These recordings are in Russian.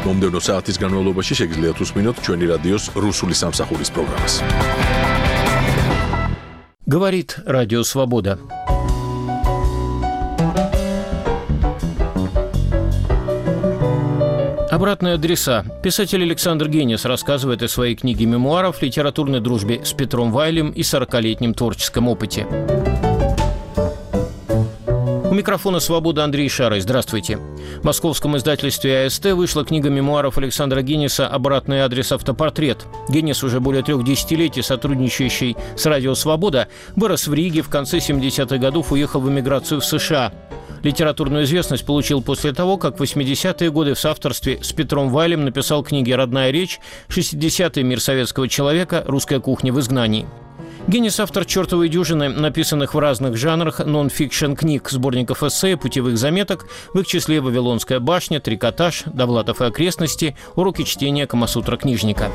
მომდევნო საათის განმავლობაში შეგიძლიათ უსმინოთ ჩვენი რადიოს რუსული სამსახურის პროგრამას. Говорит Радио Свобода. Обратные адреса. Писатель Александр Генис рассказывает о своей книге мемуаров, литературной дружбе с Петром Вайлем и 40-летнем творческом опыте. У микрофона «Свобода» Андрей Шарой. Здравствуйте. В московском издательстве АСТ вышла книга мемуаров Александра Гениса «Обратный адрес. Автопортрет». Генис, уже более 3 десятилетий сотрудничающий с «Радио Свобода», вырос в Риге, в конце 70-х годов уехал в эмиграцию в США. Литературную известность получил после того, как в 80-е годы в соавторстве с Петром Вайлем написал книги «Родная речь», «60-й мир советского человека», «Русская кухня в изгнании». Генис – автор «Чертовой дюжины», написанных в разных жанрах нон-фикшн книг, сборников эссе, путевых заметок, в их числе «Вавилонская башня», «Трикотаж», «Довлатов и окрестности», «Уроки чтения Камасутра книжника».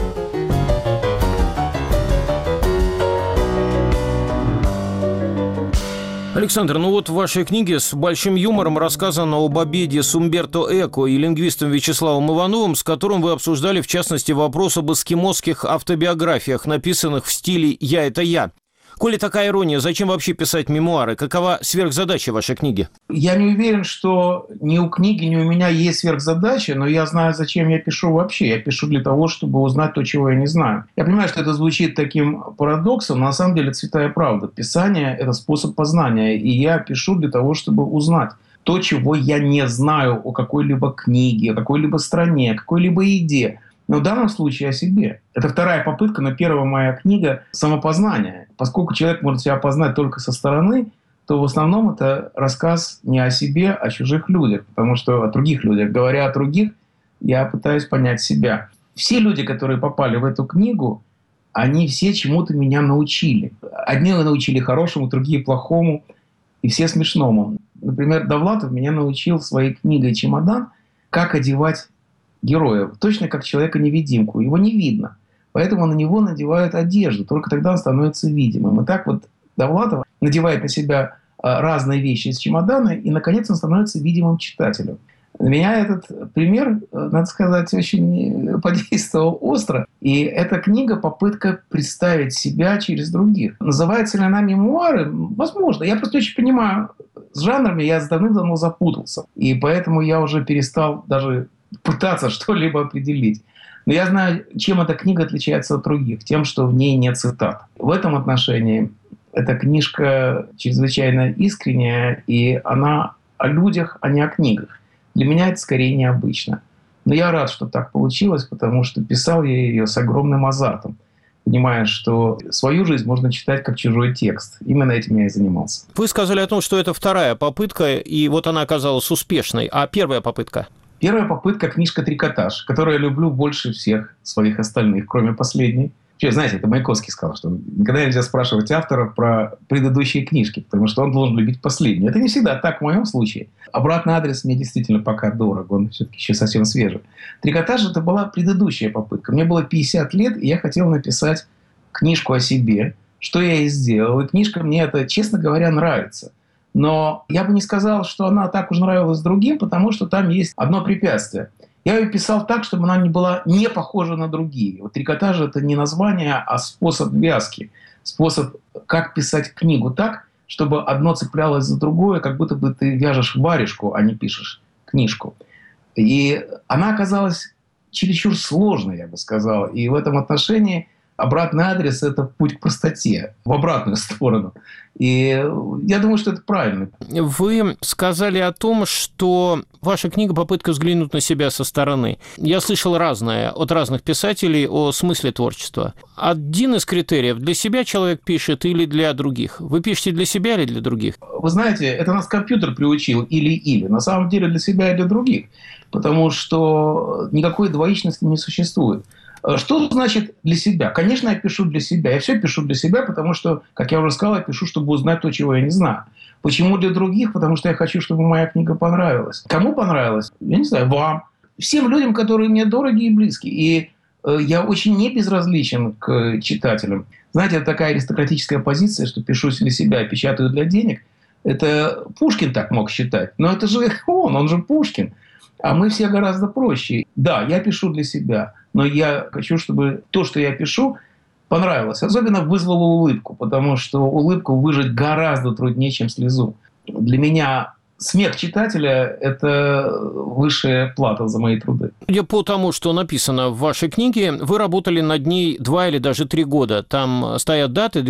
Александр, в вашей книге с большим юмором рассказано об обеде с Умберто Эко и лингвистом Вячеславом Ивановым, с которым вы обсуждали, в частности, вопрос об эскимосских автобиографиях, написанных в стиле «я – это я». Коли такая ирония, зачем вообще писать мемуары? Какова сверхзадача вашей книги? Я не уверен, что ни у книги, ни у меня есть сверхзадача, но я знаю, зачем я пишу вообще. Я пишу для того, чтобы узнать то, чего я не знаю. Я понимаю, что это звучит таким парадоксом, но на самом деле святая правда. Писание – это способ познания, и я пишу для того, чтобы узнать то, чего я не знаю о какой-либо книге, о какой-либо стране, о какой-либо идее. Но в данном случае о себе. Это вторая попытка, но первая моя книга – самопознание. Поскольку человек может себя познать только со стороны, то в основном это рассказ не о себе, а о чужих людях. Потому что о других людях. Говоря о других, я пытаюсь понять себя. Все люди, которые попали в эту книгу, они все чему-то меня научили. Одни научили хорошему, другие плохому, и все смешному. Например, Довлатов меня научил своей книгой «Чемодан», как одевать героя, точно как человека-невидимку. Его не видно. Поэтому на него надевают одежду. Только тогда он становится видимым. И так вот Довлатов надевает на себя разные вещи из чемодана, и, наконец, он становится видимым читателем. На меня этот пример, надо сказать, очень подействовал остро. И эта книга – попытка представить себя через других. Называется ли она «Мемуары»? Возможно. Я просто очень понимаю, с жанрами я давным-давно запутался. И поэтому я уже перестал даже пытаться что-либо определить. Но я знаю, чем эта книга отличается от других. Тем, что в ней нет цитат. В этом отношении эта книжка чрезвычайно искренняя, и она о людях, а не о книгах. Для меня это скорее необычно. Но я рад, что так получилось, потому что писал я ее с огромным азартом, понимая, что свою жизнь можно читать как чужой текст. Именно этим я и занимался. Вы сказали о том, что это вторая попытка, и вот она оказалась успешной. А первая попытка? Первая попытка – книжка «Трикотаж», которую я люблю больше всех своих остальных, кроме последней. Знаете, это Маяковский сказал, что никогда нельзя спрашивать автора про предыдущие книжки, потому что он должен любить последнюю. Это не всегда так в моем случае. Обратный адрес мне действительно пока дорог, он все-таки еще совсем свежий. «Трикотаж» – это была предыдущая попытка. Мне было 50 лет, и я хотел написать книжку о себе, что я и сделал. И книжка мне это, честно говоря, нравится. Но я бы не сказал, что она так уж нравилась другим, потому что там есть одно препятствие. Я ее писал так, чтобы она не была не похожа на другие. Вот «Трикотаж» — это не название, а способ вязки. Способ, как писать книгу так, чтобы одно цеплялось за другое, как будто бы ты вяжешь варежку, а не пишешь книжку. И она оказалась чересчур сложной, я бы сказал. И в этом отношении обратный адрес – это путь к простоте, в обратную сторону. И я думаю, что это правильно. Вы сказали о том, что ваша книга – попытка взглянуть на себя со стороны. Я слышал разное от разных писателей о смысле творчества. Один из критериев – для себя человек пишет или для других? Вы пишете для себя или для других? Вы знаете, это нас компьютер приучил или-или. На самом деле для себя и для других. Потому что никакой двоичности не существует. Что значит для себя? Конечно, я пишу для себя. Я все пишу для себя, потому что, как я уже сказал, я пишу, чтобы узнать то, чего я не знаю. Почему для других? Потому что я хочу, чтобы моя книга понравилась. Кому понравилась? Я не знаю, вам. Всем людям, которые мне дороги и близки. И я очень не безразличен к читателям. Знаете, это такая аристократическая позиция, что пишу для себя, печатаю для денег. Это Пушкин так мог считать. Но это же он же Пушкин. А мы все гораздо проще. Да, я пишу для себя, но я хочу, чтобы то, что я пишу, понравилось. Особенно вызвало улыбку, потому что улыбку выжать гораздо труднее, чем слезу. Для меня смех читателя – это высшая плата за мои труды. Судя по тому, что написано в вашей книге, вы работали над ней 2 или даже 3 года. Там стоят даты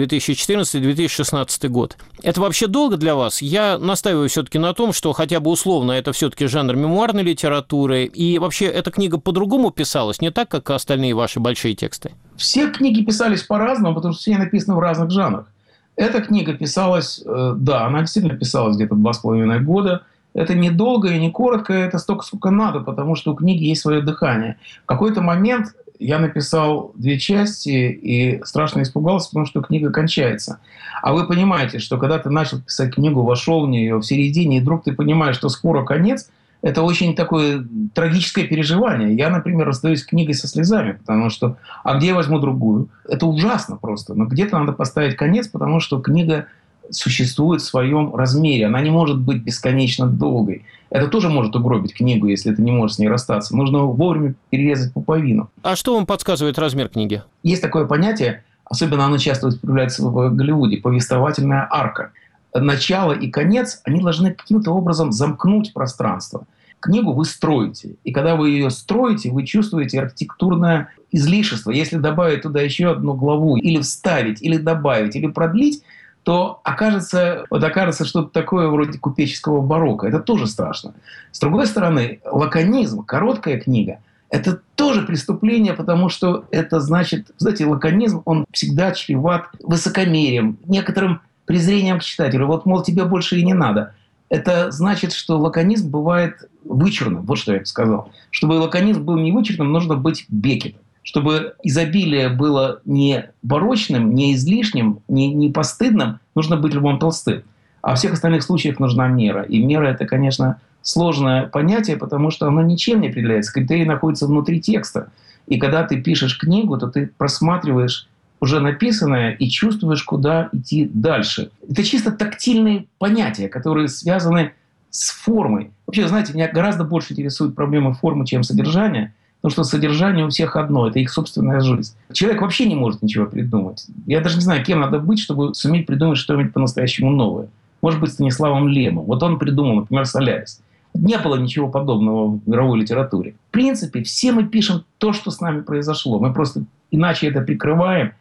2014-2016 год. Это вообще долго для вас? Я настаиваю все-таки на том, что хотя бы условно это все-таки жанр мемуарной литературы. И вообще эта книга по-другому писалась, не так, как остальные ваши большие тексты? Все книги писались по-разному, потому что все написаны в разных жанрах. Эта книга писалась, да, она действительно писалась где-то 2,5 года. Это не долго и не коротко, это столько, сколько надо, потому что у книги есть свое дыхание. В какой-то момент я написал 2 части и страшно испугался, потому что книга кончается. А вы понимаете, что когда ты начал писать книгу, вошел в нее в середине, и вдруг ты понимаешь, что скоро конец, это очень такое трагическое переживание. Я, например, расстаюсь с книгой со слезами, потому что «а где я возьму другую?» Это ужасно просто. Но где-то надо поставить конец, потому что книга существует в своем размере. Она не может быть бесконечно долгой. Это тоже может угробить книгу, если ты не можешь с ней расстаться. Нужно вовремя перерезать пуповину. А что вам подсказывает размер книги? Есть такое понятие, особенно оно часто появляется в Голливуде, повествовательная арка. Начало и конец, они должны каким-то образом замкнуть пространство. Книгу вы строите. И когда вы ее строите, вы чувствуете архитектурное излишество. Если добавить туда еще одну главу, или вставить, или добавить, или продлить, то окажется что-то такое вроде купеческого барокко. Это тоже страшно. С другой стороны, лаконизм, короткая книга, это тоже преступление, потому что это значит, знаете, лаконизм, он всегда чреват высокомерием, некоторым презрением к читателю. Вот, мол, тебе больше и не надо. Это значит, что лаконизм бывает вычурным. Вот что я сказал. Чтобы лаконизм был не вычурным, нужно быть Беккетом. Чтобы изобилие было не барочным, не излишним, не постыдным, нужно быть Львом Толстым. А в всех остальных случаях нужна мера. И мера – это, конечно, сложное понятие, потому что оно ничем не определяется. Критерий находится внутри текста. И когда ты пишешь книгу, то ты просматриваешь уже написанное и чувствуешь, куда идти дальше. Это чисто тактильные понятия, которые связаны с формой. Вообще, знаете, меня гораздо больше интересует проблема формы, чем содержание, потому что содержание у всех одно – это их собственная жизнь. Человек вообще не может ничего придумать. Я даже не знаю, кем надо быть, чтобы суметь придумать что-нибудь по-настоящему новое. Может быть, Станиславом Лемом. Вот он придумал, например, «Солярис». Не было ничего подобного в мировой литературе. В принципе, все мы пишем то, что с нами произошло. Мы просто иначе это прикрываем.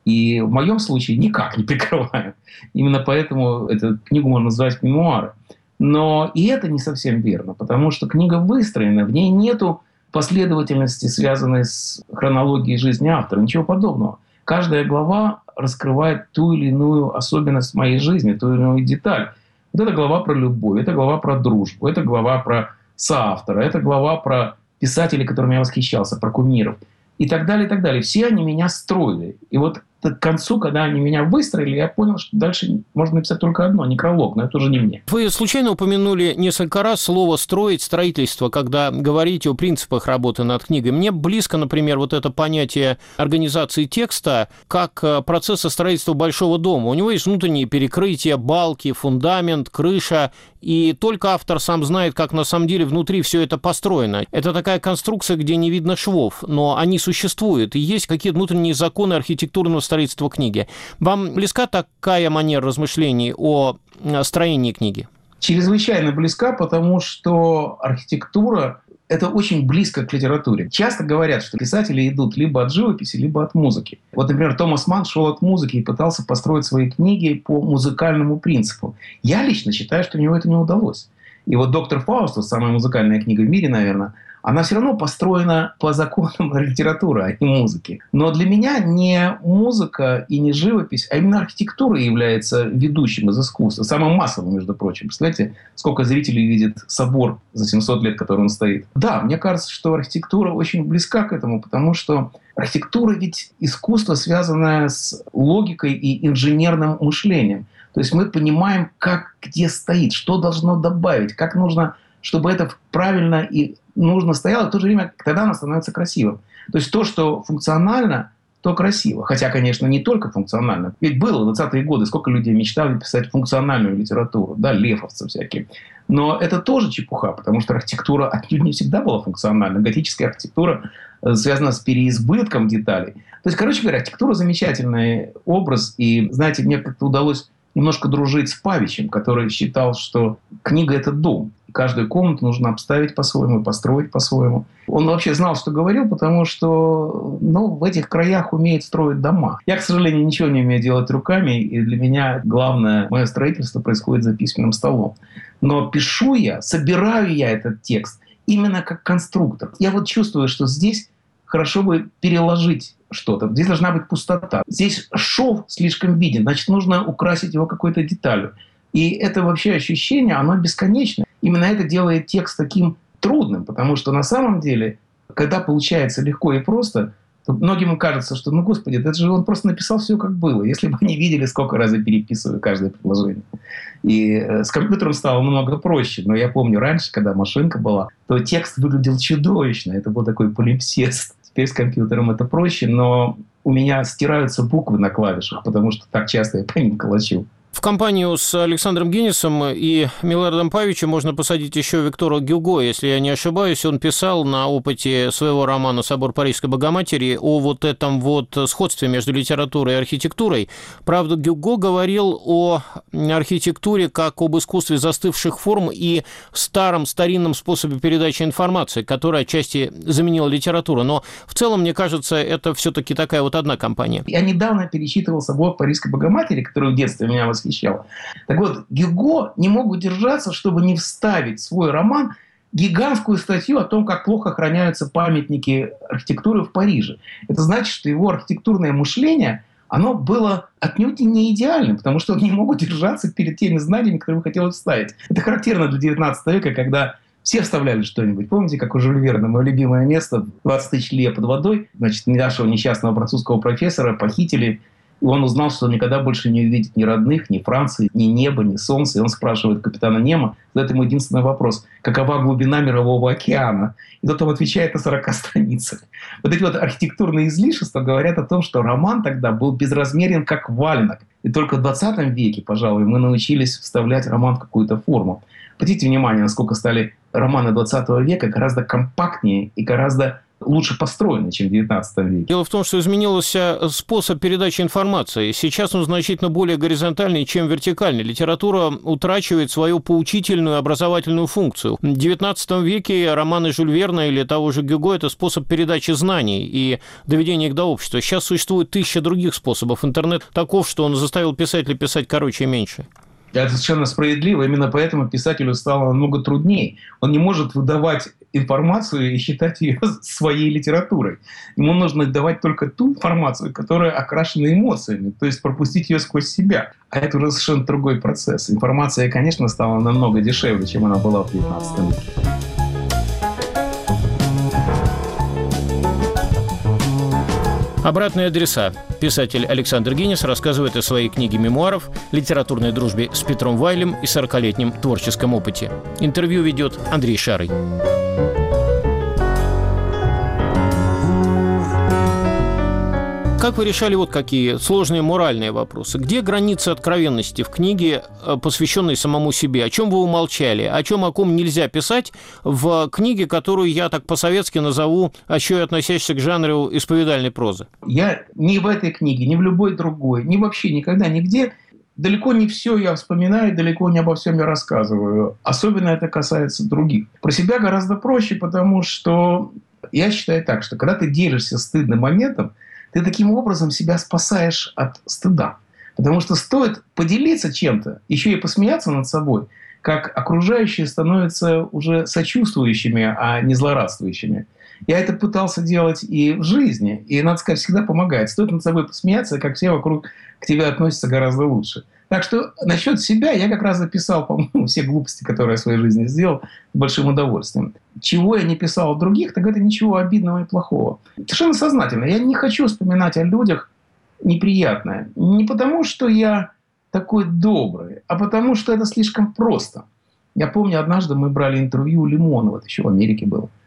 И в моем случае никак не прикрываем. Именно поэтому эту книгу можно назвать мемуары. Но и это не совсем верно, потому что книга выстроена, в ней нету последовательности, связанной с хронологией жизни автора. Ничего подобного. Каждая глава раскрывает ту или иную особенность моей жизни, ту или иную деталь. Вот эта глава про любовь, это глава про дружбу, это глава про соавтора, это глава про писателей, которыми я восхищался, про кумиров. И так далее, и так далее. Все они меня строили. И вот к концу, когда они меня выстроили, я понял, что дальше можно написать только одно – некролог, но это уже не мне. Вы случайно упомянули несколько раз слово «строить», «строительство», когда говорите о принципах работы над книгой. Мне близко, например, вот это понятие организации текста как процесса строительства большого дома. У него есть внутренние перекрытия, балки, фундамент, крыша, и только автор сам знает, как на самом деле внутри все это построено. Это такая конструкция, где не видно швов, но они существуют, и есть какие-то внутренние законы архитектурного строительства книги. Вам близка такая манера размышлений о строении книги? Чрезвычайно близка, потому что архитектура – это очень близко к литературе. Часто говорят, что писатели идут либо от живописи, либо от музыки. Вот, например, Томас Манн шел от музыки и пытался построить свои книги по музыкальному принципу. Я лично считаю, что у него это не удалось. И вот «Доктор Фаустус», самая музыкальная книга в мире, наверное, она все равно построена по законам литературы, а не музыки. Но для меня не музыка и не живопись, а именно архитектура является ведущим из искусства. Самым массовым, между прочим. Представляете, сколько зрителей видит собор за 700 лет, который он стоит. Да, мне кажется, что архитектура очень близка к этому, потому что архитектура ведь искусство, связанное с логикой и инженерным мышлением. То есть мы понимаем, как где стоит, что должно добавить, как нужно, чтобы это правильно и нужно стояло, в то же время тогда оно становится красивым. То есть то, что функционально, то красиво. Хотя, конечно, не только функционально. Ведь было в 20-е годы, сколько людей мечтали писать функциональную литературу, да, лефовцы всякие. Но это тоже чепуха, потому что архитектура отнюдь не всегда была функциональна. Готическая архитектура связана с переизбытком деталей. То есть, короче говоря, архитектура замечательный образ. И, знаете, мне как-то удалось немножко дружить с Павичем, который считал, что книга – это дом. Каждую комнату нужно обставить по-своему, построить по-своему. Он вообще знал, что говорил, потому что в этих краях умеет строить дома. Я, к сожалению, ничего не умею делать руками, и для меня главное мое строительство происходит за письменным столом. Но пишу я, собираю я этот текст именно как конструктор. Я вот чувствую, что здесь хорошо бы переложить что-то. Здесь должна быть пустота. Здесь шов слишком виден, значит, нужно украсить его какой-то деталью. И это вообще ощущение, оно бесконечно. Именно это делает текст таким трудным, потому что на самом деле, когда получается легко и просто, то многим кажется, что, господи, это же он просто написал все, как было. Если бы они видели, сколько раз я переписываю каждое предложение. И с компьютером стало намного проще. Но я помню раньше, когда машинка была, то текст выглядел чудовищно. Это был такой полимпсест. Теперь с компьютером это проще, но у меня стираются буквы на клавишах, потому что так часто я по ним колочу. В компанию с Александром Гиннесом и Милорадом Павичем можно посадить еще Виктора Гюго, если я не ошибаюсь. Он писал на опыте своего романа «Собор Парижской Богоматери» о вот этом вот сходстве между литературой и архитектурой. Правда, Гюго говорил о архитектуре как об искусстве застывших форм и старинном способе передачи информации, который отчасти заменил литературу. Но в целом, мне кажется, это все-таки такая вот одна компания. Я недавно перечитывал «Собор Парижской Богоматери», который в детстве меня восхищал. Так вот, Гюго не мог удержаться, чтобы не вставить в свой роман гигантскую статью о том, как плохо охраняются памятники архитектуры в Париже. Это значит, что его архитектурное мышление, оно было отнюдь не идеальным, потому что он не мог удержаться перед теми знаниями, которые хотел вставить. Это характерно для 19 века, когда все вставляли что-нибудь. Помните, как у Жюль Верна, мое любимое место, 20 тысяч лье под водой, значит, нашего несчастного французского профессора похитили. И он узнал, что он никогда больше не увидит ни родных, ни Франции, ни неба, ни солнца. И он спрашивает капитана Немо, задает ему единственный вопрос: какова глубина Мирового океана? И тот ему отвечает на 40 страницах. Вот эти вот архитектурные излишества говорят о том, что роман тогда был безразмерен, как валенок. И только в 20 веке, пожалуй, мы научились вставлять роман в какую-то форму. Обратите внимание, насколько стали романы 20 века гораздо компактнее и гораздо лучше построены, чем в 19 веке. Дело в том, что изменился способ передачи информации. Сейчас он значительно более горизонтальный, чем вертикальный. Литература утрачивает свою поучительную образовательную функцию. В 19 веке романы Жюль Верна или того же Гюго – это способ передачи знаний и доведения их до общества. Сейчас существует 1000 других способов. Интернет таков, что он заставил писателя писать короче и меньше. Это совершенно справедливо. Именно поэтому писателю стало намного труднее. Он не может выдавать информацию и считать ее своей литературой. Ему нужно давать только ту информацию, которая окрашена эмоциями, то есть пропустить ее сквозь себя. А это уже совершенно другой процесс. Информация, конечно, стала намного дешевле, чем она была в 19 веке. Обратные адреса. Писатель Александр Гиннес рассказывает о своей книге мемуаров, литературной дружбе с Петром Вайлем и 40-летнем творческом опыте. Интервью ведет Андрей Шарый. Как вы решали вот какие сложные моральные вопросы? Где границы откровенности в книге, посвященной самому себе? О чем вы умолчали? О ком нельзя писать в книге, которую я так по-советски назову, еще и относящейся к жанру исповедальной прозы? Я ни в этой книге, ни в любой другой, ни вообще никогда, нигде далеко не все я вспоминаю, далеко не обо всем я рассказываю. Особенно это касается других. Про себя гораздо проще, потому что я считаю так, что когда ты делишься стыдным моментом, ты таким образом себя спасаешь от стыда. Потому что стоит поделиться чем-то, еще и посмеяться над собой, как окружающие становятся уже сочувствующими, а не злорадствующими. Я это пытался делать и в жизни. И, надо сказать, всегда помогает. Стоит над собой посмеяться, как все вокруг к тебе относятся гораздо лучше. Так что насчет себя я как раз записал, по-моему, все глупости, которые я в своей жизни сделал, с большим удовольствием. Чего я не писал о других, так это ничего обидного и плохого. Совершенно сознательно. Я не хочу вспоминать о людях неприятное. Не потому, что я такой добрый, а потому, что это слишком просто. Я помню, однажды мы брали интервью у Лимонова, это еще в Америке было.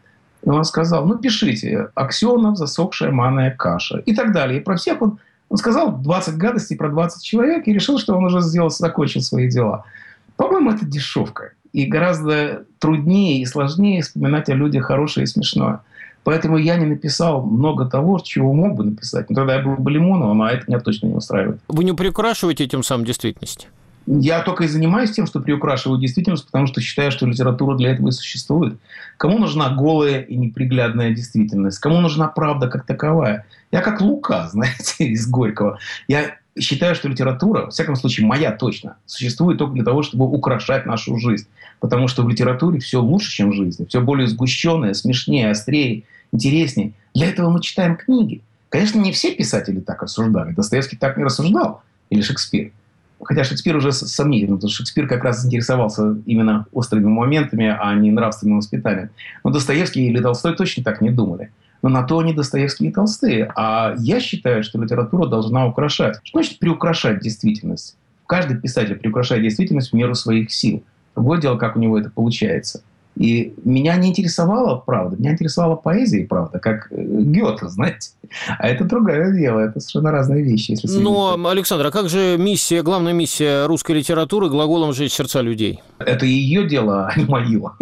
И он сказал, пишите, Аксенов, засохшая манная каша и так далее. И про всех он сказал 20 гадостей про 20 человек и решил, что он уже закончил свои дела. По-моему, это дешевка. И гораздо труднее и сложнее вспоминать о людях хорошее и смешное. Поэтому я не написал много того, чего мог бы написать. Но тогда я был бы Лимоновым, а это меня точно не устраивает. Вы не приукрашиваете тем самым действительность? Я только и занимаюсь тем, что приукрашиваю действительность, потому что считаю, что литература для этого и существует. Кому нужна голая и неприглядная действительность? Кому нужна правда как таковая? Я как Лука, знаете, из Горького. Я считаю, что литература, во всяком случае, моя точно, существует только для того, чтобы украшать нашу жизнь. Потому что в литературе все лучше, чем в жизни. Все более сгущенное, смешнее, острее, интереснее. Для этого мы читаем книги. Конечно, не все писатели так рассуждали. Достоевский так не рассуждал. Или Шекспир. Хотя Шекспир уже сомнительно, потому что Шекспир как раз заинтересовался именно острыми моментами, а не нравственным воспитанием. Но Достоевский или Толстой точно так не думали. Но на то они Достоевские и Толстые. А я считаю, что литература должна украшать. Что значит приукрашать действительность? Каждый писатель приукрашает действительность в меру своих сил. Другое дело, как у него это получается. И меня не интересовала правда, меня интересовала поэзия и правда, как Гёте, знаете. А это другое дело, это совершенно разные вещи. Если Но, Александр, а как же главная миссия русской литературы глаголом «сжечь сердца людей»? Это ее дело, а не мое.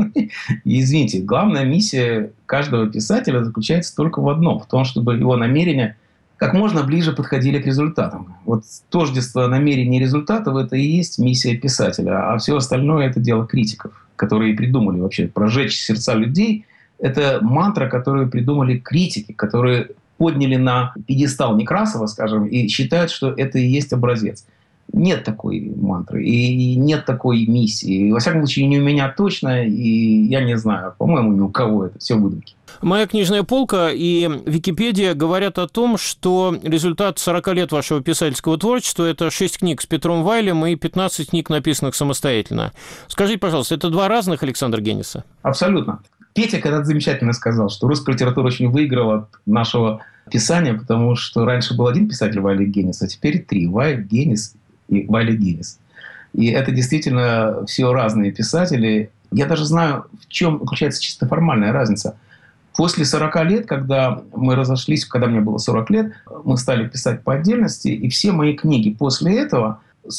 И извините, главная миссия каждого писателя заключается только в одном, в том, чтобы его намерения как можно ближе подходили к результатам. Вот тождество намерений и результатов – это и есть миссия писателя, а все остальное – это дело критиков, которые придумали вообще прожечь сердца людей. Это мантра, которую придумали критики, которые подняли на пьедестал Некрасова, скажем, и считают, что это и есть образец. Нет такой мантры и нет такой миссии. Во всяком случае, не у меня точно, и я не знаю, по-моему, ни у кого это все выдумки. Моя книжная полка и Википедия говорят о том, что результат 40 лет вашего писательского творчества – это 6 книг с Петром Вайлем и 15 книг, написанных самостоятельно. Скажите, пожалуйста, это два разных Александра Генниса? Абсолютно. Петя когда-то замечательно сказал, что русская литература очень выиграла от нашего писания, потому что раньше был один писатель Вайль Геннис, а теперь 3 – Вайль, Геннис и Вайль Геннис. И это действительно все разные писатели. Я даже знаю, в чем заключается чисто формальная разница. После 40 лет, когда мы разошлись, когда мне было 40 лет, мы стали писать по отдельности, и все мои книги после этого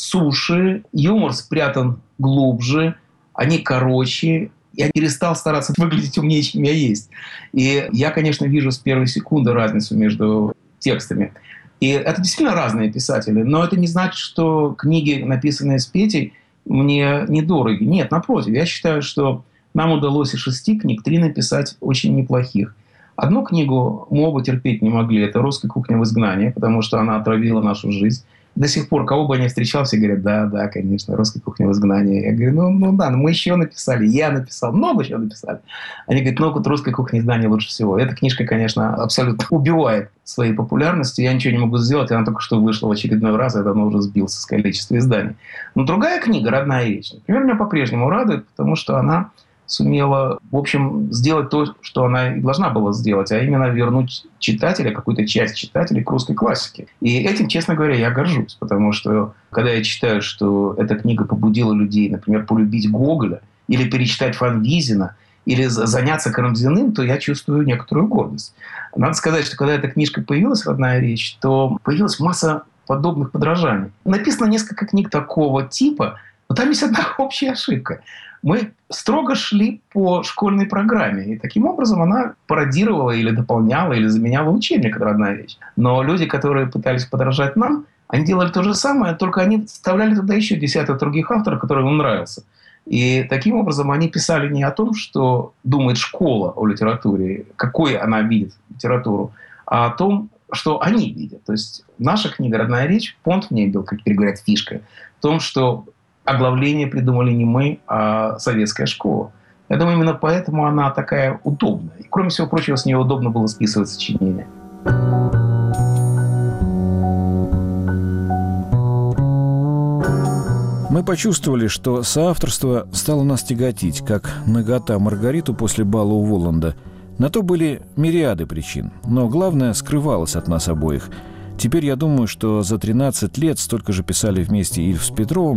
суше, юмор спрятан глубже, они короче. Я перестал стараться выглядеть умнее, чем я есть. И я, конечно, вижу с первой секунды разницу между текстами. И это действительно разные писатели, но это не значит, что книги, написанные с Петей, мне недороги. Нет, напротив, я считаю, что нам удалось из 6 книг 3 написать очень неплохих. Одну книгу мы оба терпеть не могли. Это «Русская кухня в изгнании», потому что она отравила нашу жизнь. До сих пор, кого бы я ни встречал, все говорят, да, конечно, «Русская кухня в изгнании». Я говорю, мы еще написали, я написал, много чего написали. Они говорят, вот «Русская кухня в изгнании» лучше всего. Эта книжка, конечно, абсолютно убивает своей популярностью. Я ничего не могу сделать, она только что вышла в очередной раз, я давно уже сбился с количества изданий. Но другая книга «Родная речь», например, меня по-прежнему радует, потому что она сумела, в общем, сделать то, что она и должна была сделать, а именно вернуть читателя, какую-то часть читателей к русской классике. И этим, честно говоря, я горжусь, потому что, когда я читаю, что эта книга побудила людей, например, полюбить Гоголя, или перечитать Фанвизина, или заняться Карамзиным, то я чувствую некоторую гордость. Надо сказать, что когда эта книжка появилась, «Родная речь», то появилась масса подобных подражаний. Написано несколько книг такого типа, но там есть одна общая ошибка. Мы строго шли по школьной программе. И таким образом она пародировала или дополняла, или заменяла учебник «Родная речь». Но люди, которые пытались подражать нам, они делали то же самое, только они вставляли туда еще десяток других авторов, которые им нравятся. И таким образом они писали не о том, что думает школа о литературе, какой она видит литературу, а о том, что они видят. То есть наша книга «Родная речь», понт в ней был, как теперь говорят, фишка, в том, что оглавление придумали не мы, а советская школа. Я думаю, именно поэтому она такая удобная. И, кроме всего прочего, с нее удобно было списывать сочинения. Мы почувствовали, что соавторство стало нас тяготить, как нагота Маргариту после бала у Воланда. На то были мириады причин, но главное скрывалось от нас обоих. Теперь я думаю, что за 13 лет столько же писали вместе Ильф с Петровым,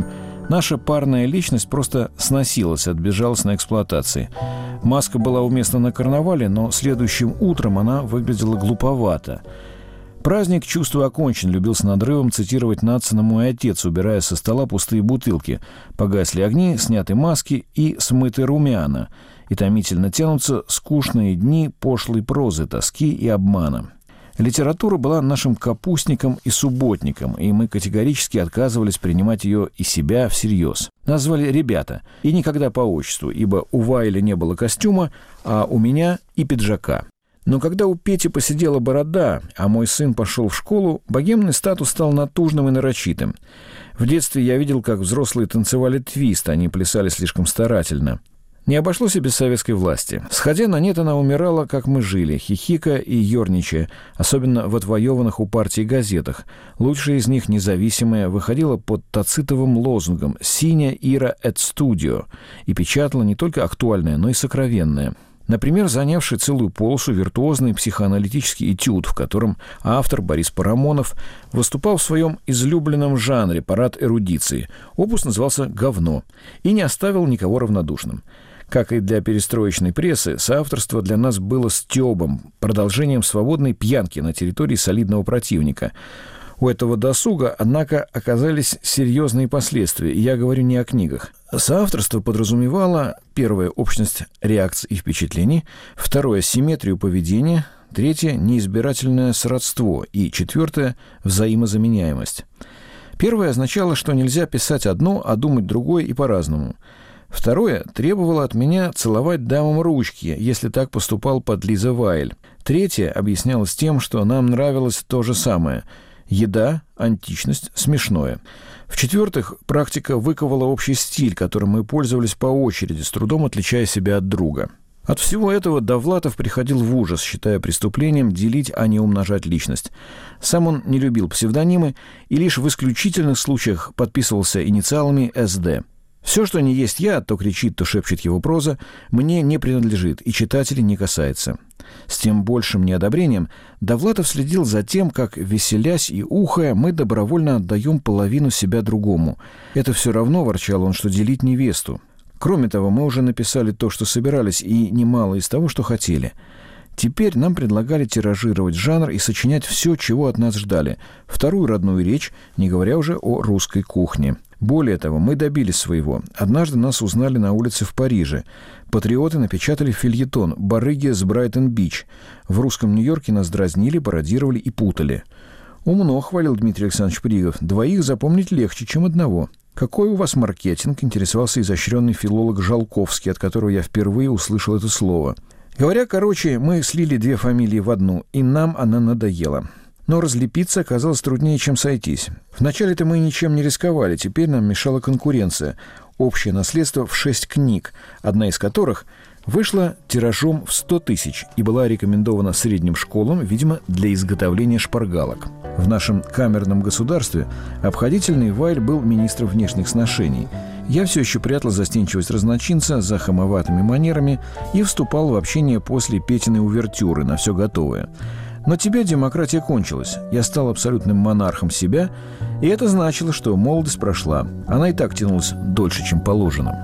Наша парная личность просто сносилась от безжалостной эксплуатации. Маска была уместна на карнавале, но следующим утром она выглядела глуповато. «Праздник чувства окончен», любил с надрывом цитировать Надсона мой отец, убирая со стола пустые бутылки. Погасли огни, сняты маски и смыты румяна. И томительно тянутся скучные дни пошлой прозы, тоски и обмана. Литература была нашим капустником и субботником, и мы категорически отказывались принимать ее и себя всерьез. Нас звали «ребята», и никогда по отчеству, ибо у Вайля не было костюма, а у меня и пиджака. Но когда у Пети посидела борода, а мой сын пошел в школу, богемный статус стал натужным и нарочитым. В детстве я видел, как взрослые танцевали твист, они плясали слишком старательно. Не обошлось и без советской власти. Сходя на нет, она умирала, как мы жили, хихикая и ерничая, особенно в отвоеванных у партии газетах. Лучшая из них, независимая, выходила под тацитовым лозунгом «Синя ира эт студио» и печатала не только актуальное, но и сокровенное. Например, занявший целую полосу виртуозный психоаналитический этюд, в котором автор Борис Парамонов выступал в своем излюбленном жанре «Парад эрудиции». Опус назывался «Говно» и не оставил никого равнодушным. Как и для перестроечной прессы, соавторство для нас было стёбом, продолжением свободной пьянки на территории солидного противника. У этого досуга, однако, оказались серьезные последствия, и я говорю не о книгах. Соавторство подразумевало: первое – общность реакций и впечатлений, второе – симметрию поведения, третье – неизбирательное сродство и четвертое – взаимозаменяемость. Первое означало, что нельзя писать одно, а думать другое и по-разному. Второе требовало от меня целовать дамам ручки, если так поступал подлиза Вайль. Третье объяснялось тем, что нам нравилось то же самое – еда, античность, смешное. В-четвертых, практика выковала общий стиль, которым мы пользовались по очереди, с трудом отличая себя от друга. От всего этого Довлатов приходил в ужас, считая преступлением делить, а не умножать личность. Сам он не любил псевдонимы и лишь в исключительных случаях подписывался инициалами «СД». Все, что не есть я, то кричит, то шепчет его проза, мне не принадлежит и читателей не касается. С тем большим неодобрением Довлатов следил за тем, как, веселясь и ухая, мы добровольно отдаем половину себя другому. Это все равно, ворчал он, что делить невесту. Кроме того, мы уже написали то, что собирались, и немало из того, что хотели. Теперь нам предлагали тиражировать жанр и сочинять все, чего от нас ждали. Вторую родную речь, не говоря уже о русской кухне. Более того, мы добились своего. Однажды нас узнали на улице в Париже. Патриоты напечатали фельетон «Барыги с Брайтон-Бич». В русском Нью-Йорке нас дразнили, пародировали и путали. «Умно», — хвалил Дмитрий Александрович Пригов. «Двоих запомнить легче, чем одного». «Какой у вас маркетинг?» — интересовался изощренный филолог Жалковский, от которого я впервые услышал это слово. Говоря короче, мы слили две фамилии в одну, и нам она надоела. Но разлепиться оказалось труднее, чем сойтись. Вначале-то мы ничем не рисковали, теперь нам мешала конкуренция. Общее наследство в 6 книг, одна из которых вышла тиражом в 100 тысяч и была рекомендована средним школам, видимо, для изготовления шпаргалок. В нашем камерном государстве обходительный Вайль был министром внешних сношений. Я все еще прятал застенчивость разночинца за хамоватыми манерами и вступал в общение после Петиной увертюры на все готовое. Но тебе демократия кончилась. Я стал абсолютным монархом себя, и это значило, что молодость прошла. Она и так тянулась дольше, чем положено.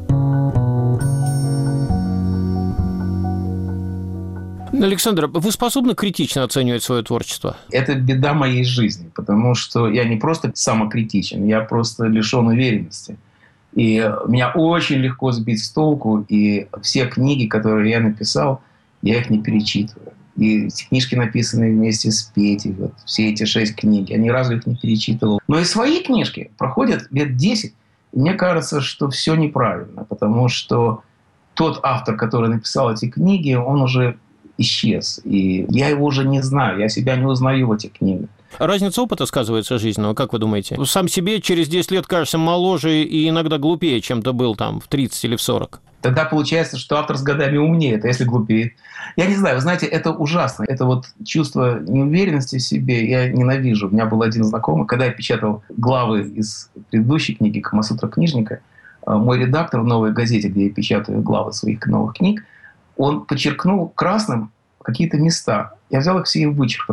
Александр, вы способны критично оценивать свое творчество? Это беда моей жизни, потому что я не просто самокритичен, я просто лишен уверенности. И меня очень легко сбить с толку, и все книги, которые я написал, я их не перечитываю. И эти книжки написаны вместе с Петей, вот, все эти 6 книг, я ни разу их не перечитывал. Но и свои книжки проходят лет 10, и мне кажется, что все неправильно, потому что тот автор, который написал эти книги, он уже исчез. И я его уже не знаю, я себя не узнаю в этих книгах. Разница опыта сказывается жизненного, как вы думаете? Сам себе через 10 лет кажешься моложе и иногда глупее, чем ты был там в 30 или в 40. Тогда получается, что автор с годами умнее, это если глупеет. Я не знаю, вы знаете, это ужасно. Это вот чувство неуверенности в себе я ненавижу. У меня был один знакомый, когда я печатал главы из предыдущей книги «Камасутра книжника», мой редактор в «Новой газете», где я печатаю главы своих новых книг, он подчеркнул красным какие-то места. Я взял их все и вычеркнул. А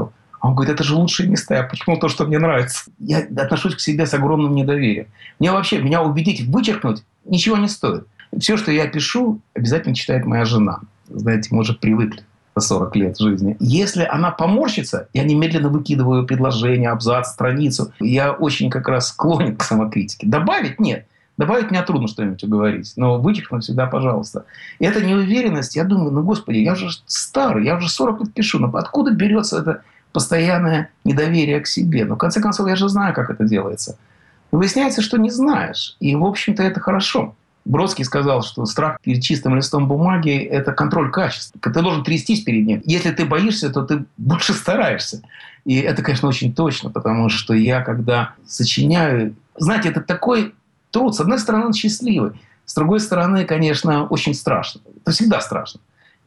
А он говорит, это же лучшие места. Я подчеркнул то, что мне нравится. Я отношусь к себе с огромным недоверием. Меня убедить, вычеркнуть ничего не стоит. Все, что я пишу, обязательно читает моя жена. Знаете, мы уже привыкли за 40 лет жизни. Если она поморщится, я немедленно выкидываю предложение, абзац, страницу. Я очень как раз склонен к самокритике. Добавить нет. Добавить мне трудно что-нибудь уговорить, но вычеркнуть всегда, пожалуйста. И эта неуверенность, я думаю, господи, я же старый, я уже 40 лет пишу, но откуда берется это постоянное недоверие к себе? Но в конце концов, я же знаю, как это делается. Но выясняется, что не знаешь. И, в общем-то, это хорошо. Бродский сказал, что страх перед чистым листом бумаги – это контроль качества. Ты должен трястись перед ним. Если ты боишься, то ты больше стараешься. И это, конечно, очень точно, потому что я, когда сочиняю... Знаете, это такой труд. С одной стороны, он счастливый. С другой стороны, конечно, очень страшно. Это всегда страшно.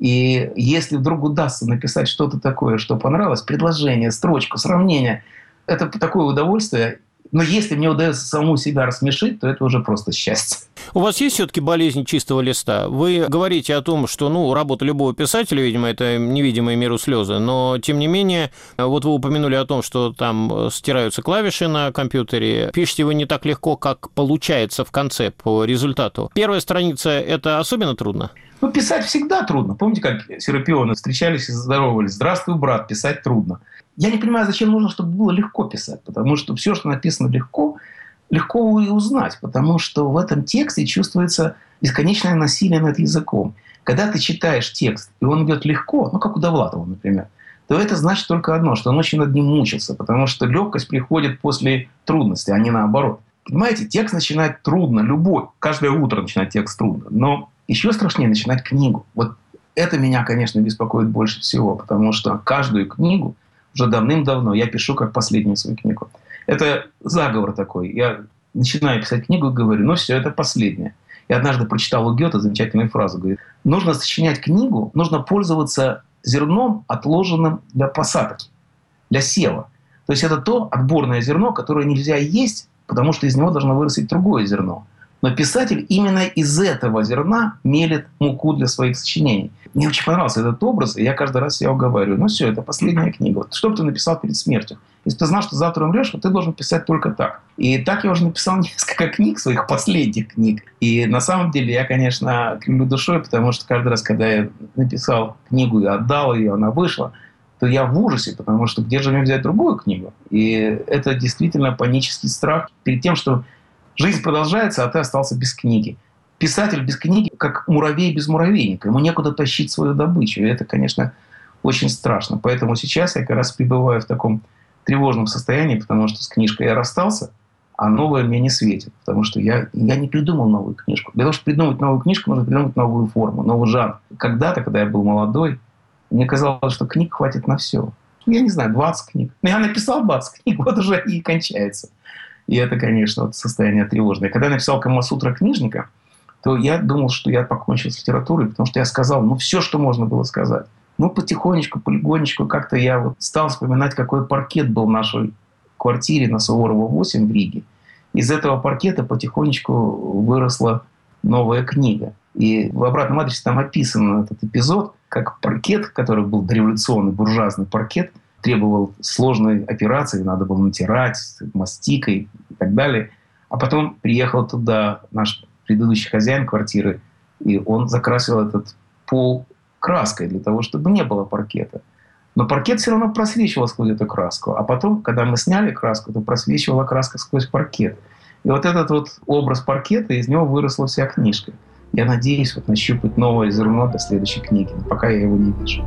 И если вдруг удастся написать что-то такое, что понравилось, предложение, строчку, сравнение, это такое удовольствие. Но если мне удается самому себя рассмешить, то это уже просто счастье. У вас есть все-таки болезнь чистого листа? Вы говорите о том, что, работа любого писателя, видимо, это невидимые миру слезы, но, тем не менее, вот вы упомянули о том, что там стираются клавиши на компьютере. Пишете вы не так легко, как получается в конце по результату. Первая страница – это особенно трудно? Писать всегда трудно. Помните, как Серапионы встречались и здоровались? «Здравствуй, брат, писать трудно». Я не понимаю, зачем нужно, чтобы было легко писать. Потому что все, что написано легко и узнать. Потому что в этом тексте чувствуется бесконечное насилие над языком. Когда ты читаешь текст, и он идет легко, как у Довлатова, например, то это значит только одно, что он очень над ним мучился. Потому что легкость приходит после трудности, а не наоборот. Понимаете, текст начинать трудно, любой. Каждое утро начинать текст трудно. Но еще страшнее начинать книгу. Вот это меня, конечно, беспокоит больше всего. Потому что каждую книгу уже давным-давно я пишу как последнюю свою книгу. Это заговор такой. Я начинаю писать книгу и говорю, все, это последняя. Я однажды прочитал у Гёте замечательную фразу. Говорит, нужно сочинять книгу, нужно пользоваться зерном, отложенным для посадки, для сева. То есть это то отборное зерно, которое нельзя есть, потому что из него должно вырасти другое зерно. Но писатель именно из этого зерна мелет муку для своих сочинений. Мне очень понравился этот образ, и я каждый раз себя уговариваю. Все, это последняя книга. Что бы ты написал перед смертью? Если ты знал, что завтра умрешь, ты должен писать только так. И так я уже написал несколько книг, своих последних книг. И на самом деле я, конечно, кривлю душой, потому что каждый раз, когда я написал книгу и отдал ее, она вышла, то я в ужасе, потому что где же мне взять другую книгу? И это действительно панический страх перед тем, что жизнь продолжается, а ты остался без книги. Писатель без книги, как муравей без муравейника. Ему некуда тащить свою добычу. И это, конечно, очень страшно. Поэтому сейчас я как раз пребываю в таком тревожном состоянии, потому что с книжкой я расстался, а новая мне не светит. Потому что я не придумал новую книжку. Для того, чтобы придумать новую книжку, нужно придумать новую форму, новый жанр. Когда-то, когда я был молодой, мне казалось, что книг хватит на все. Я не знаю, 20 книг. Но я написал 20 книг, вот уже и кончается. И это, конечно, состояние тревожное. Когда я написал «Камасутра книжника», то я думал, что я покончил с литературой, потому что я сказал, все, что можно было сказать. Потихонечку, полигонечку как-то я стал вспоминать, какой паркет был в нашей квартире на Суворова 8 в Риге. Из этого паркета потихонечку выросла новая книга. И в «Обратном адресе» там описан этот эпизод, как паркет, который был дореволюционный, буржуазный паркет, требовал сложной операции, надо было натирать мастикой и так далее. А потом приехал туда наш предыдущий хозяин квартиры, и он закрасил этот пол краской для того, чтобы не было паркета. Но паркет все равно просвечивал сквозь эту краску. А потом, когда мы сняли краску, то просвечивала краска сквозь паркет. И вот этот образ паркета, из него выросла вся книжка. Я надеюсь нащупать новое зерно для следующей книги, но пока я его не вижу.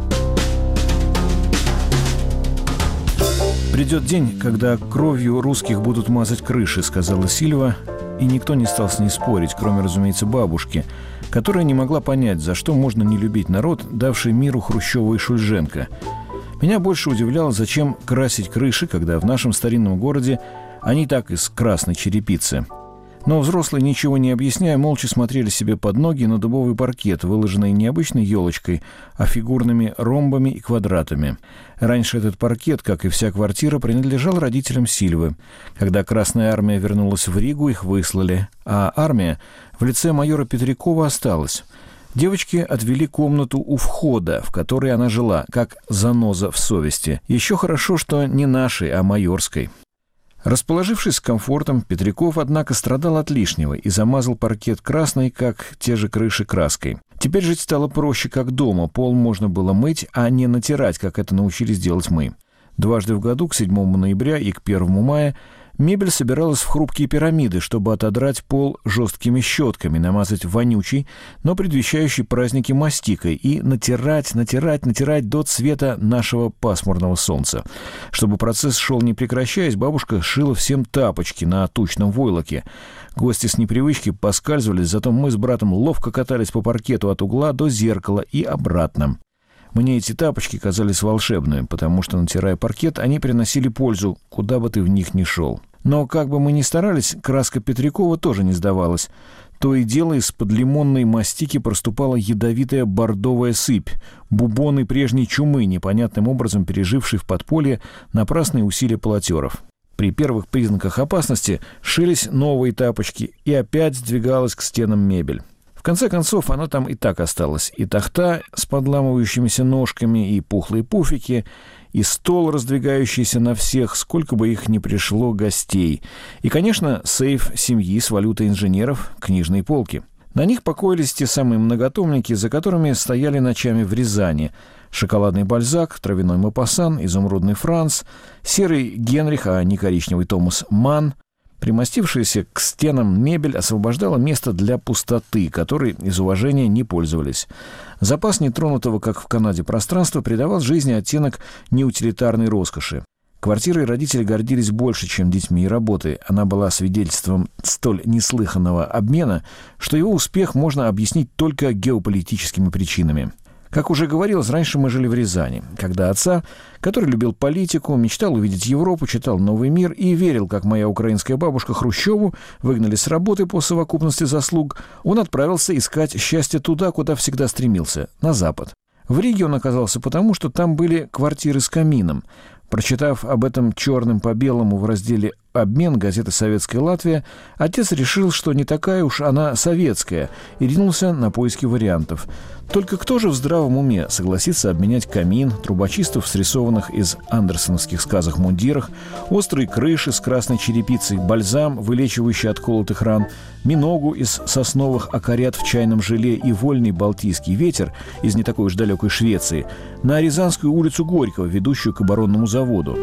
«Придет день, когда кровью русских будут мазать крыши», — сказала Сильва, и никто не стал с ней спорить, кроме, разумеется, бабушки, которая не могла понять, за что можно не любить народ, давший миру Хрущева и Шульженко. Меня больше удивляло, зачем красить крыши, когда в нашем старинном городе они так из красной черепицы. Но взрослые, ничего не объясняя, молча смотрели себе под ноги на дубовый паркет, выложенный не обычной елочкой, а фигурными ромбами и квадратами. Раньше этот паркет, как и вся квартира, принадлежал родителям Сильвы. Когда Красная Армия вернулась в Ригу, их выслали, а армия в лице майора Петрякова осталась. Девочке отвели комнату у входа, в которой она жила, как заноза в совести. Еще хорошо, что не нашей, а майорской. Расположившись с комфортом, Петряков, однако, страдал от лишнего и замазал паркет красной, как те же крыши, краской. Теперь жить стало проще, как дома. Пол можно было мыть, а не натирать, как это научились делать мы. Дважды в году, к 7 ноября и к 1 мая, мебель собиралась в хрупкие пирамиды, чтобы отодрать пол жесткими щетками, намазать вонючей, но предвещающей праздники мастикой и натирать до цвета нашего пасмурного солнца. Чтобы процесс шел не прекращаясь, бабушка шила всем тапочки на тучном войлоке. Гости с непривычки поскальзывались, зато мы с братом ловко катались по паркету от угла до зеркала и обратно. Мне эти тапочки казались волшебными, потому что, натирая паркет, они приносили пользу, куда бы ты в них ни шел. Но как бы мы ни старались, краска Петрякова тоже не сдавалась. То и дело из-под лимонной мастики проступала ядовитая бордовая сыпь, бубоны прежней чумы, непонятным образом пережившей в подполье напрасные усилия полотеров. При первых признаках опасности шились новые тапочки, и опять сдвигалась к стенам мебель. В конце концов, она там и так осталась. И тахта с подламывающимися ножками, и пухлые пуфики, и стол, раздвигающийся на всех, сколько бы их ни пришло гостей. И, конечно, сейф семьи с валютой инженеров, книжные полки. На них покоились те самые многотомники, за которыми стояли ночами в Рязани. Шоколадный Бальзак, травяной Мопассан, изумрудный Франц, серый Генрих, а не коричневый Томас Манн. Примостившаяся к стенам мебель освобождала место для пустоты, которой из уважения не пользовались. Запас нетронутого, как в Канаде, пространства придавал жизни оттенок неутилитарной роскоши. Квартирой родители гордились больше, чем детьми и работой. Она была свидетельством столь неслыханного обмена, что его успех можно объяснить только геополитическими причинами. Как уже говорилось, раньше мы жили в Рязани, когда отца, который любил политику, мечтал увидеть Европу, читал «Новый мир» и верил, как моя украинская бабушка Хрущеву, выгнали с работы по совокупности заслуг, он отправился искать счастье туда, куда всегда стремился – на Запад. В Риге он оказался потому, что там были квартиры с камином. Прочитав об этом черным по белому в разделе «Обмен» газеты «Советская Латвия», отец решил, что не такая уж она советская, и ринулся на поиски вариантов. Только кто же в здравом уме согласится обменять камин, трубочистов, срисованных из андерсоновских сказок мундирах, острые крыши с красной черепицей, бальзам, вылечивающий от колотых ран, миногу из сосновых окорят в чайном желе и вольный балтийский ветер из не такой уж далекой Швеции на Рязанскую улицу Горького, ведущую к оборонному заводу.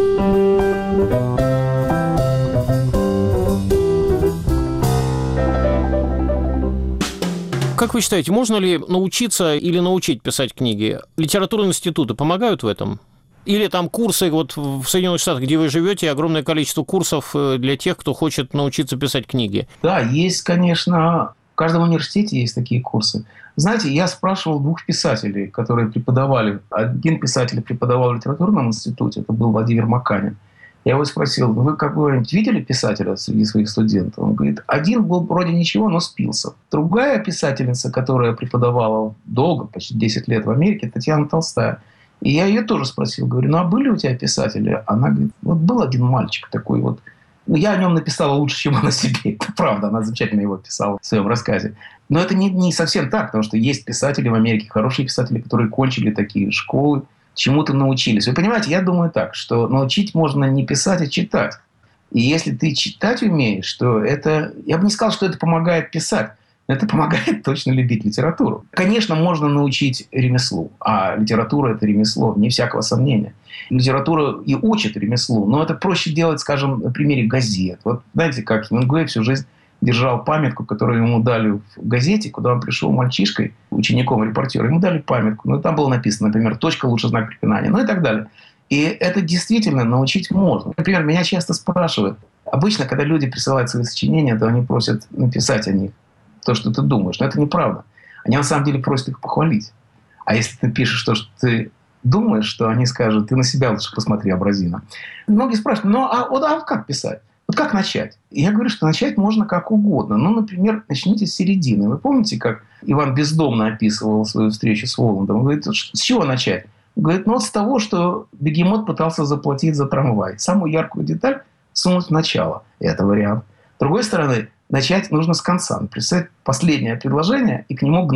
Как вы считаете, можно ли научиться или научить писать книги? Литературные институты помогают в этом? Или там курсы, вот в Соединенных Штатах, где вы живете, огромное количество курсов для тех, кто хочет научиться писать книги? Да, есть, конечно, в каждом университете есть такие курсы. Знаете, я спрашивал 2 писателей, которые преподавали. Один писатель преподавал в литературном институте, это был Владимир Маканин. Я его спросил: вы как-нибудь видели писателя среди своих студентов? Он говорит: один был вроде ничего, но спился. Другая писательница, которая преподавала долго, почти 10 лет в Америке, Татьяна Толстая. И я ее тоже спросил, говорю: ну а были у тебя писатели? Она говорит: вот был один мальчик такой вот. Ну, я о нем написала лучше, чем она себе. Это правда, она замечательно его писала в своем рассказе. Но это не совсем так, потому что есть писатели в Америке, хорошие писатели, которые кончили такие школы, чему-то научились. Вы понимаете, я думаю так, что научить можно не писать, а читать. И если ты читать умеешь, то это... Я бы не сказал, что это помогает писать. Но это помогает точно любить литературу. Конечно, можно научить ремеслу. А литература – это ремесло, вне всякого сомнения. Литература и учит ремеслу. Но это проще делать, скажем, на примере газет. Вот знаете, как Хемингуэй всю жизнь держал памятку, которую ему дали в газете, куда он пришел мальчишкой, учеником репортера. Ему дали памятку. Ну, там было написано, например, точка лучше знак препинания, ну и так далее. И это действительно научить можно. Например, меня часто спрашивают. Обычно, когда люди присылают свои сочинения, то они просят написать о них то, что ты думаешь. Но это неправда. Они на самом деле просят их похвалить. А если ты пишешь то, что ты думаешь, то они скажут: ты на себя лучше посмотри, образина. Многие спрашивают: ну а как писать? Вот как начать? И я говорю, что начать можно как угодно. Ну, например, начните с середины. Вы помните, как Иван Бездомный описывал свою встречу с Воландом? Он говорит: с чего начать? Он говорит: ну вот с того, что бегемот пытался заплатить за трамвай. Самую яркую деталь сунуть в начало. Это вариант. С другой стороны, начать нужно с конца. Представить последнее предложение и к нему гнать.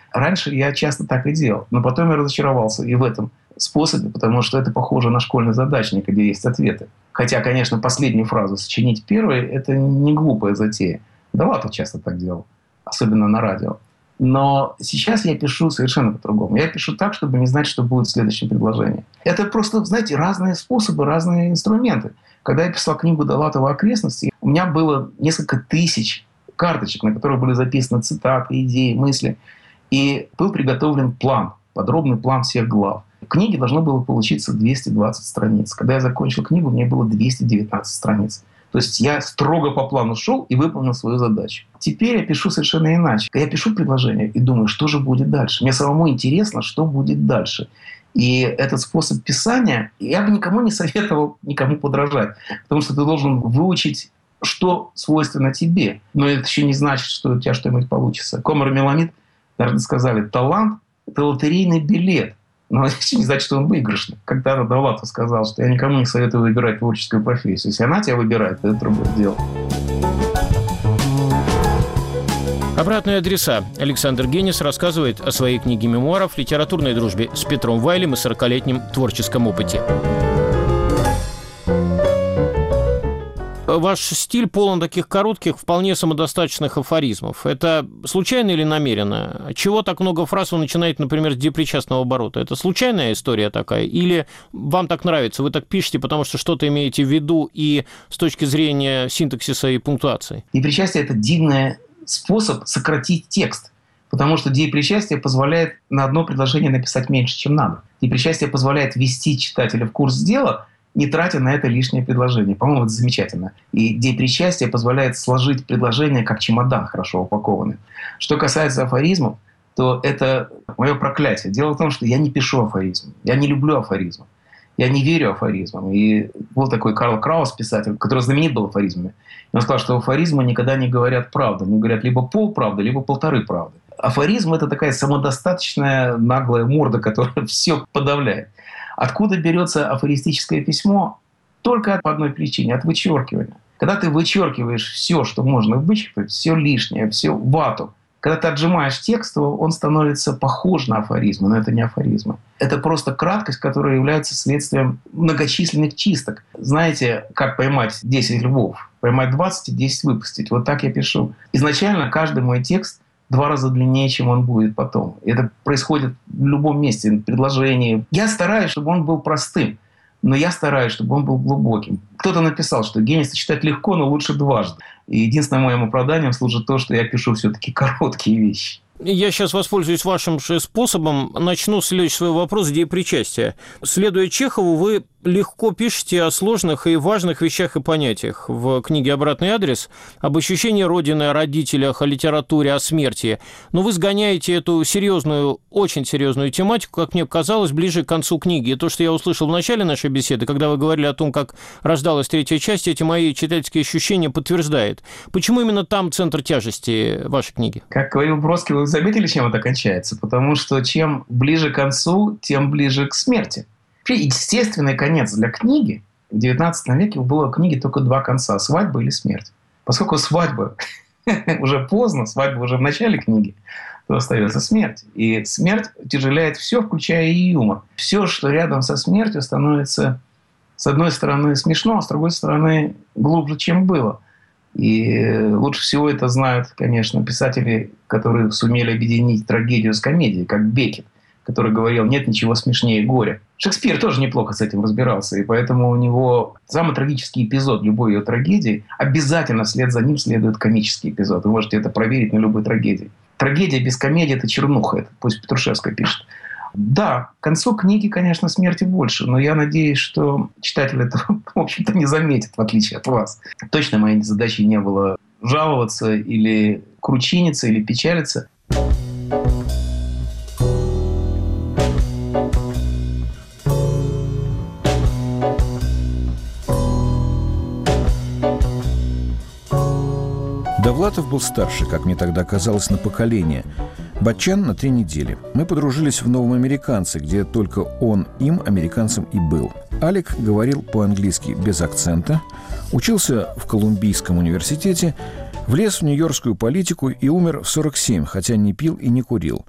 Раньше я часто так и делал, но потом я разочаровался и в этом способе, потому что это похоже на школьный задачник, где есть ответы. Хотя, конечно, последнюю фразу сочинить первой – это не глупая затея. Довлатов часто так делал, особенно на радио. Но сейчас я пишу совершенно по-другому. Я пишу так, чтобы не знать, что будет в следующем предложении. Это просто, знаете, разные способы, разные инструменты. Когда я писал книгу Довлатова «Окрестности», у меня было несколько тысяч карточек, на которых были записаны цитаты, идеи, мысли. И был приготовлен план, подробный план всех глав. В книге должно было получиться 220 страниц. Когда я закончил книгу, мне было 219 страниц. То есть я строго по плану шел и выполнил свою задачу. Теперь я пишу совершенно иначе. Я пишу предложение и думаю, что же будет дальше. Мне самому интересно, что будет дальше. И этот способ писания, я бы никому не советовал никому подражать. Потому что ты должен выучить, что свойственно тебе. Но это еще не значит, что у тебя что-нибудь получится. Комар и Меламид даже сказали, талант — это лотерейный билет. Но это не значит, что он выигрышный. Когда-то Довлатов сказал, что я никому не советую выбирать творческую профессию. Если она тебя выбирает, то это другое дело. Обратные адреса. Александр Генис рассказывает о своей книге мемуаров, литературной дружбе с Петром Вайлем и 40-летнем творческом опыте. Ваш стиль полон таких коротких, вполне самодостаточных афоризмов. Это случайно или намеренно? Чего так много фраз вы начинаете, например, с депричастного оборота? Это случайная история такая? Или вам так нравится, вы так пишете, потому что что-то имеете в виду и с точки зрения синтаксиса и пунктуации? Депричастие – это дивный способ сократить текст. Потому что депричастие позволяет на одно предложение написать меньше, чем надо. Депричастие позволяет ввести читателя в курс дела, не тратя на это лишнее предложение. По-моему, это замечательно. И депричастие позволяет сложить предложение как чемодан, хорошо упакованный. Что касается афоризмов, то это мое проклятие. Дело в том, что я не пишу афоризмы. Я не люблю афоризмы. Я не верю афоризмам. И был такой Карл Краус, писатель, который знаменит был афоризмами. Он сказал, что афоризмы никогда не говорят правду. Они говорят либо полправды, либо полторы правды. Афоризм – это такая самодостаточная наглая морда, которая все подавляет. Откуда берется афористическое письмо? Только по одной причине – от вычеркивания. Когда ты вычеркиваешь все, что можно вычеркнуть, все лишнее, все вату, когда ты отжимаешь текст, то он становится похож на афоризмы, но это не афоризмы. Это просто краткость, которая является следствием многочисленных чисток. Знаете, как поймать 10 львов? Поймать 20 и 10 выпустить. Вот так я пишу. Изначально каждый мой текст 2 раза длиннее, чем он будет потом. Это происходит в любом месте, в предложении. Я стараюсь, чтобы он был простым, но я стараюсь, чтобы он был глубоким. Кто-то написал, что Генис читать легко, но лучше дважды. И единственным моим оправданием служит то, что я пишу все-таки короткие вещи. Я сейчас воспользуюсь вашим же способом. Начну следующий свой вопрос с депричастия. Следуя Чехову, вы легко пишете о сложных и важных вещах и понятиях. В книге «Обратный адрес» об ощущении Родины, о родителях, о литературе, о смерти. Но вы сгоняете эту серьезную, очень серьезную тематику, как мне казалось, ближе к концу книги. И то, что я услышал в начале нашей беседы, когда вы говорили о том, как рождалась 3-я часть, эти мои читательские ощущения подтверждает. Почему именно там центр тяжести вашей книги? Как говорил Бродский, вы заметили, чем это кончается? Потому что чем ближе к концу, тем ближе к смерти. Естественный конец для книги в XIX веке было у книги только 2 конца – свадьба или смерть. Поскольку свадьба уже поздно, свадьба уже в начале книги, то остается смерть. И смерть утяжеляет все, включая и юмор. Все, что рядом со смертью, становится, с одной стороны, смешно, а с другой стороны, глубже, чем было. И лучше всего это знают, конечно, писатели, которые сумели объединить трагедию с комедией, как Беккет, который говорил, нет ничего смешнее горя. Шекспир тоже неплохо с этим разбирался, и поэтому у него самый трагический эпизод любой ее трагедии, обязательно вслед за ним следует комический эпизод. Вы можете это проверить на любой трагедии. Трагедия без комедии – это чернуха, это пусть Петрушевская пишет. Да, к концу книги, конечно, смерти больше, но я надеюсь, что читатель этого, в общем-то, не заметит, в отличие от вас. Точно моей задачей не было жаловаться или кручиниться, или печалиться. Довлатов был старше, как мне тогда казалось, на поколение. Батчан на 3 недели. Мы подружились в «Новом американце», где только он им, американцем, и был. Алик говорил по-английски без акцента, учился в Колумбийском университете, влез в нью-йоркскую политику и умер в 47, хотя не пил и не курил.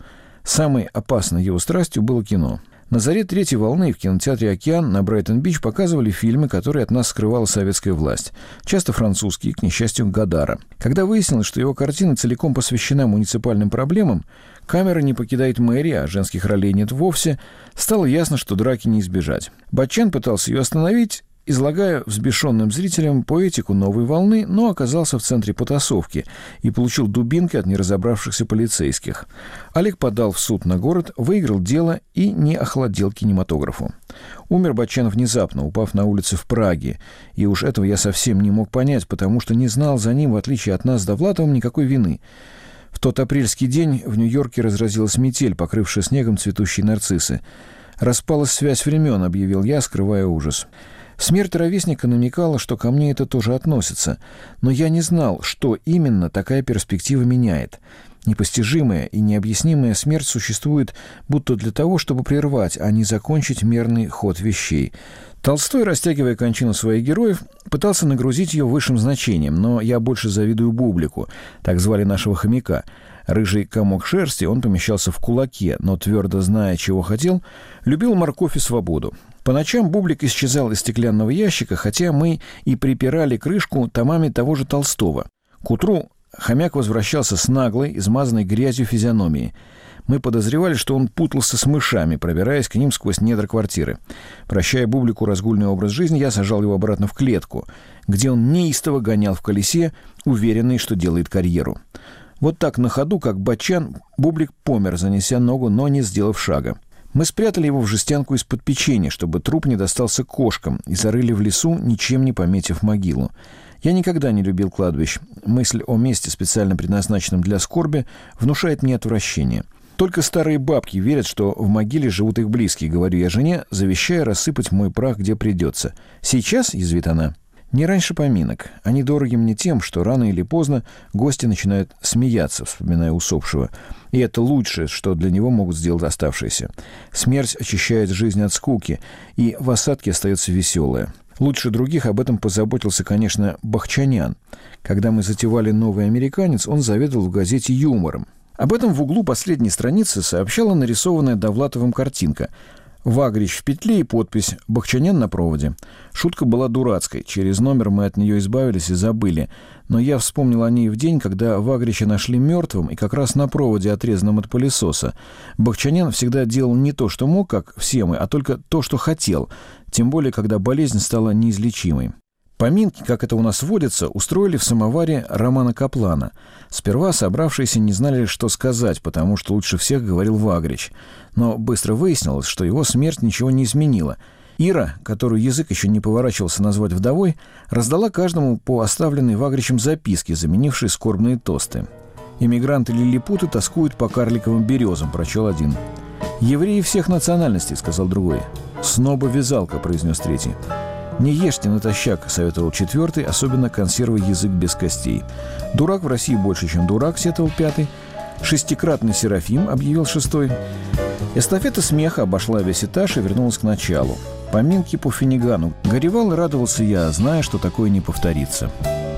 Самой опасной его страстью было кино. На заре третьей волны в кинотеатре «Океан» на Брайтон-Бич показывали фильмы, которые от нас скрывала советская власть. Часто французские, к несчастью, Годара. Когда выяснилось, что его картина целиком посвящена муниципальным проблемам, камера не покидает мэрии, а женских ролей нет вовсе, стало ясно, что драки не избежать. Баччан пытался ее остановить, излагая взбешенным зрителям поэтику новой волны, но оказался в центре потасовки и получил дубинки от неразобравшихся полицейских. Олег подал в суд на город, выиграл дело и не охладел кинематографу. Умер Баччан внезапно, упав на улице в Праге, и уж этого я совсем не мог понять, потому что не знал за ним, в отличие от нас с Довлатовым, никакой вины. В тот апрельский день в Нью-Йорке разразилась метель, покрывшая снегом цветущие нарциссы. «Распалась связь времен», — объявил я, скрывая ужас. Смерть ровесника намекала, что ко мне это тоже относится, но я не знал, что именно такая перспектива меняет. Непостижимая и необъяснимая смерть существует будто для того, чтобы прервать, а не закончить мерный ход вещей. Толстой, растягивая кончину своих героев, пытался нагрузить ее высшим значением, но я больше завидую Бублику, так звали нашего хомяка. Рыжий комок шерсти, он помещался в кулаке, но, твердо зная, чего хотел, любил морковь и свободу. По ночам Бублик исчезал из стеклянного ящика, хотя мы и припирали крышку томами того же Толстого. К утру хомяк возвращался с наглой, измазанной грязью физиономией. Мы подозревали, что он путался с мышами, пробираясь к ним сквозь недра квартиры. Прощая Бублику разгульный образ жизни, я сажал его обратно в клетку, где он неистово гонял в колесе, уверенный, что делает карьеру. Вот так на ходу, как Баччан, Бублик помер, занеся ногу, но не сделав шага. Мы спрятали его в жестянку из-под печенья, чтобы труп не достался кошкам, и зарыли в лесу, ничем не пометив могилу. Я никогда не любил кладбищ. Мысль о месте, специально предназначенном для скорби, внушает мне отвращение. Только старые бабки верят, что в могиле живут их близкие, говорю я жене, завещая рассыпать мой прах, где придется. Сейчас, язвит она, не раньше поминок. Они дороги мне тем, что рано или поздно гости начинают смеяться, вспоминая усопшего. И это лучшее, что для него могут сделать оставшиеся. Смерть очищает жизнь от скуки, и в осадке остается веселая. Лучше других об этом позаботился, конечно, Бахчанян. Когда мы затевали «Новый американец», он заведовал в газете юмором. Об этом в углу последней страницы сообщала нарисованная Довлатовым картинка. Вагрич в петле и подпись «Бахчанян на проводе». Шутка была дурацкой. Через номер мы от нее избавились и забыли. Но я вспомнил о ней в день, когда Вагрича нашли мертвым и как раз на проводе, отрезанном от пылесоса. Бахчанян всегда делал не то, что мог, как все мы, а только то, что хотел. Тем более, когда болезнь стала неизлечимой. Поминки, как это у нас водится, устроили в самоваре Романа Каплана. Сперва собравшиеся не знали, что сказать, потому что лучше всех говорил Вагрич. Но быстро выяснилось, что его смерть ничего не изменила. Ира, которую язык еще не поворачивался назвать вдовой, раздала каждому по оставленной Вагричем записке, заменившей скорбные тосты. «Эмигранты-лилипуты тоскуют по карликовым березам», — прочел один. «Евреи всех национальностей», — сказал другой. «Сноба-вязалка», — произнес третий. «Не ешьте натощак», — советовал четвертый, особенно консервы «Язык без костей». «Дурак в России больше, чем дурак», — сетовал пятый. «Шестикратный Серафим», — объявил шестой. Эстафета смеха обошла весь этаж и вернулась к началу. Поминки по Финнигану. Горевал и радовался я, зная, что такое не повторится.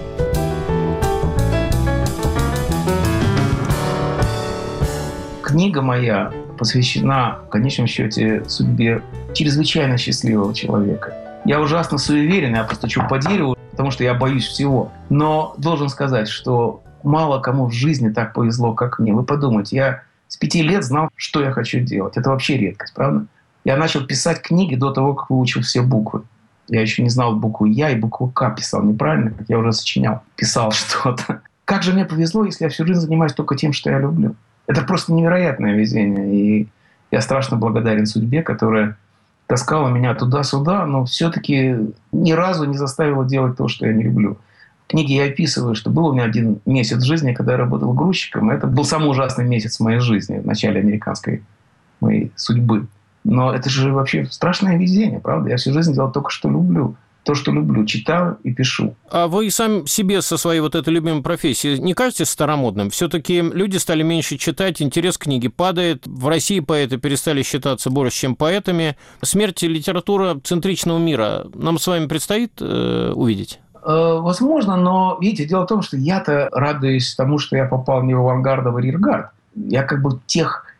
Книга моя посвящена, в конечном счете, судьбе чрезвычайно счастливого человека. Я ужасно суеверен, я постучу по дереву, потому что я боюсь всего. Но должен сказать, что мало кому в жизни так повезло, как мне. Вы подумайте, я с 5 лет знал, что я хочу делать. Это вообще редкость, правда? Я начал писать книги до того, как выучил все буквы. Я еще не знал букву «Я» и букву «К» писал неправильно, как я уже сочинял, писал что-то. Как же мне повезло, если я всю жизнь занимаюсь только тем, что я люблю. Это просто невероятное везение. И я страшно благодарен судьбе, которая таскала меня туда-сюда, но все-таки ни разу не заставила делать то, что я не люблю. В книге я описываю, что был у меня один месяц жизни, когда я работал грузчиком. Это был самый ужасный месяц в моей жизни, в начале американской моей судьбы. Но это же вообще страшное везение, правда? Я всю жизнь делал только, что люблю. То, что люблю, читаю и пишу. А вы сам себе со своей вот этой любимой профессией не кажетесь старомодным? Все-таки люди стали меньше читать, интерес к книге падает. В России поэты перестали считаться больше, чем поэтами. Смерть литература-центричного мира нам с вами предстоит увидеть? Возможно, но, видите, дело в том, что я-то радуюсь тому, что я попал не в авангард, а в арьергард. Я как бы тех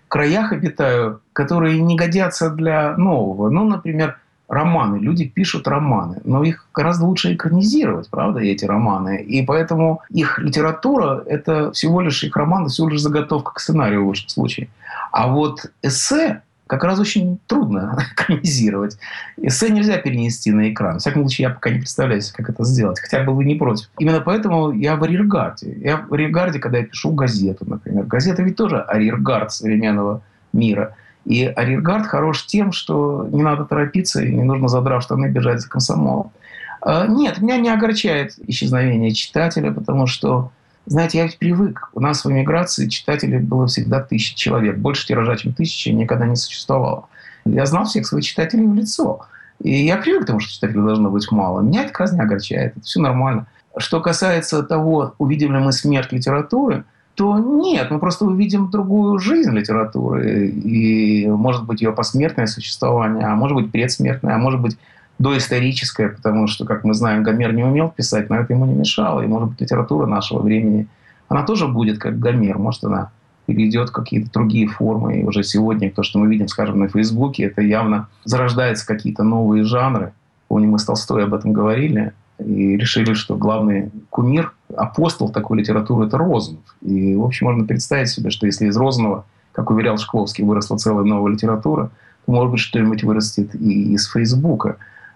краях обитаю, которые не годятся для нового. Ну, например, романы. Люди пишут романы, но их гораздо лучше экранизировать, правда, эти романы. И поэтому их литература – это всего лишь, их романы всего лишь заготовка к сценарию в лучшем случае. А вот эссе как раз очень трудно экранизировать. Эссе нельзя перенести на экран. В всяком случае, я пока не представляю себе, как это сделать. Хотя был бы не против. Именно поэтому я в арьергарде. Я в арьергарде, когда я пишу газету, например. Газета ведь тоже арьергард современного мира. И арьергард хорош тем, что не надо торопиться и не нужно, задрав штаны, бежать за комсомолом. Нет, меня не огорчает исчезновение читателя, потому что, знаете, я ведь привык. У нас в эмиграции читателей было всегда 1000 человек. Больше тиража, чем 1000, никогда не существовало. Я знал всех своих читателей в лицо. И я привык к тому, что читателей должно быть мало. Меня это как раз не огорчает. Это все нормально. Что касается того, увидим ли мы смерть литературы, то нет, мы просто увидим другую жизнь литературы. И, может быть, ее посмертное существование, а может быть, предсмертное, а может быть, доисторическое, потому что, как мы знаем, Гомер не умел писать, но это ему не мешало. И, может быть, литература нашего времени, она тоже будет как Гомер. Может, она перейдет в какие-то другие формы. И уже сегодня то, что мы видим, скажем, на Фейсбуке, это явно зарождаются какие-то новые жанры. Помню, мы с Толстой об этом говорили. И решили, что главный кумир, апостол такой литературы – это Розанов. И, в общем, можно представить себе, что если из Розанова, как уверял Шкловский, выросла целая новая литература, то, может быть, что-нибудь вырастет и из Фейсбука.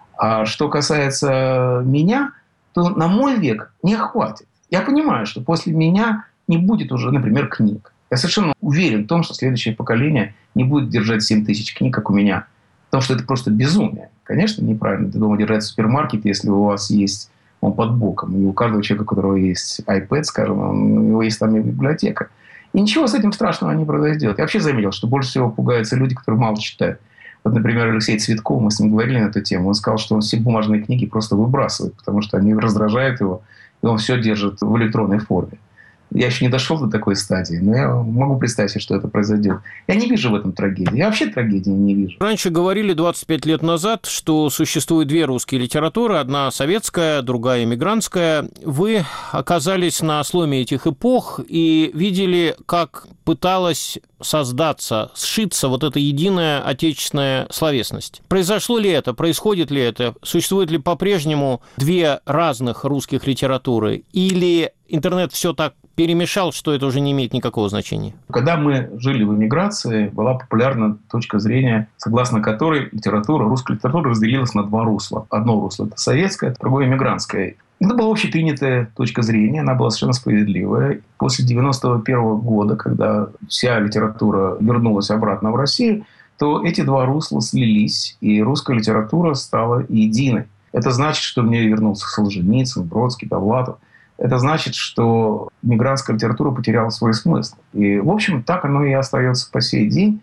А что касается меня, то на мой век не хватит. Я понимаю, что после меня не будет уже, например, книг. Я совершенно уверен в том, что следующее поколение не будет держать 7000 книг, как у меня. Потому что это просто безумие. Конечно, неправильно дома держать супермаркет, если у вас есть он под боком. И у каждого человека, у которого есть iPad, скажем, у него есть там и библиотека. И ничего с этим страшного не произойдет. Я вообще заметил, что больше всего пугаются люди, которые мало читают. Вот, например, Алексей Цветков, мы с ним говорили на эту тему, он сказал, что он все бумажные книги просто выбрасывает, потому что они раздражают его, и он все держит в электронной форме. Я еще не дошел до такой стадии, но я могу представить себе, что это произойдет. Я не вижу в этом трагедии. Я вообще трагедии не вижу. Раньше говорили 25 лет назад, что существует две русские литературы. Одна советская, другая эмигрантская. Вы оказались на сломе этих эпох и видели, как пыталась создаться, сшиться вот эта единая отечественная словесность. Произошло ли это? Происходит ли это? Существует ли по-прежнему две разных русских литературы? Или интернет все так перемешал, что это уже не имеет никакого значения? Когда мы жили в эмиграции, была популярна точка зрения, согласно которой русская литература разделилась на два русла. Одно русло – это советское, другое – эмигрантское. Это была общепринятая точка зрения, она была совершенно справедливая. После 1991 года, когда вся литература вернулась обратно в Россию, то эти два русла слились, и русская литература стала единой. Это значит, что в нее вернулся Солженицын, Бродский, Довлатов. Это значит, что мигрантская литература потеряла свой смысл. И, в общем, так оно и остается по сей день.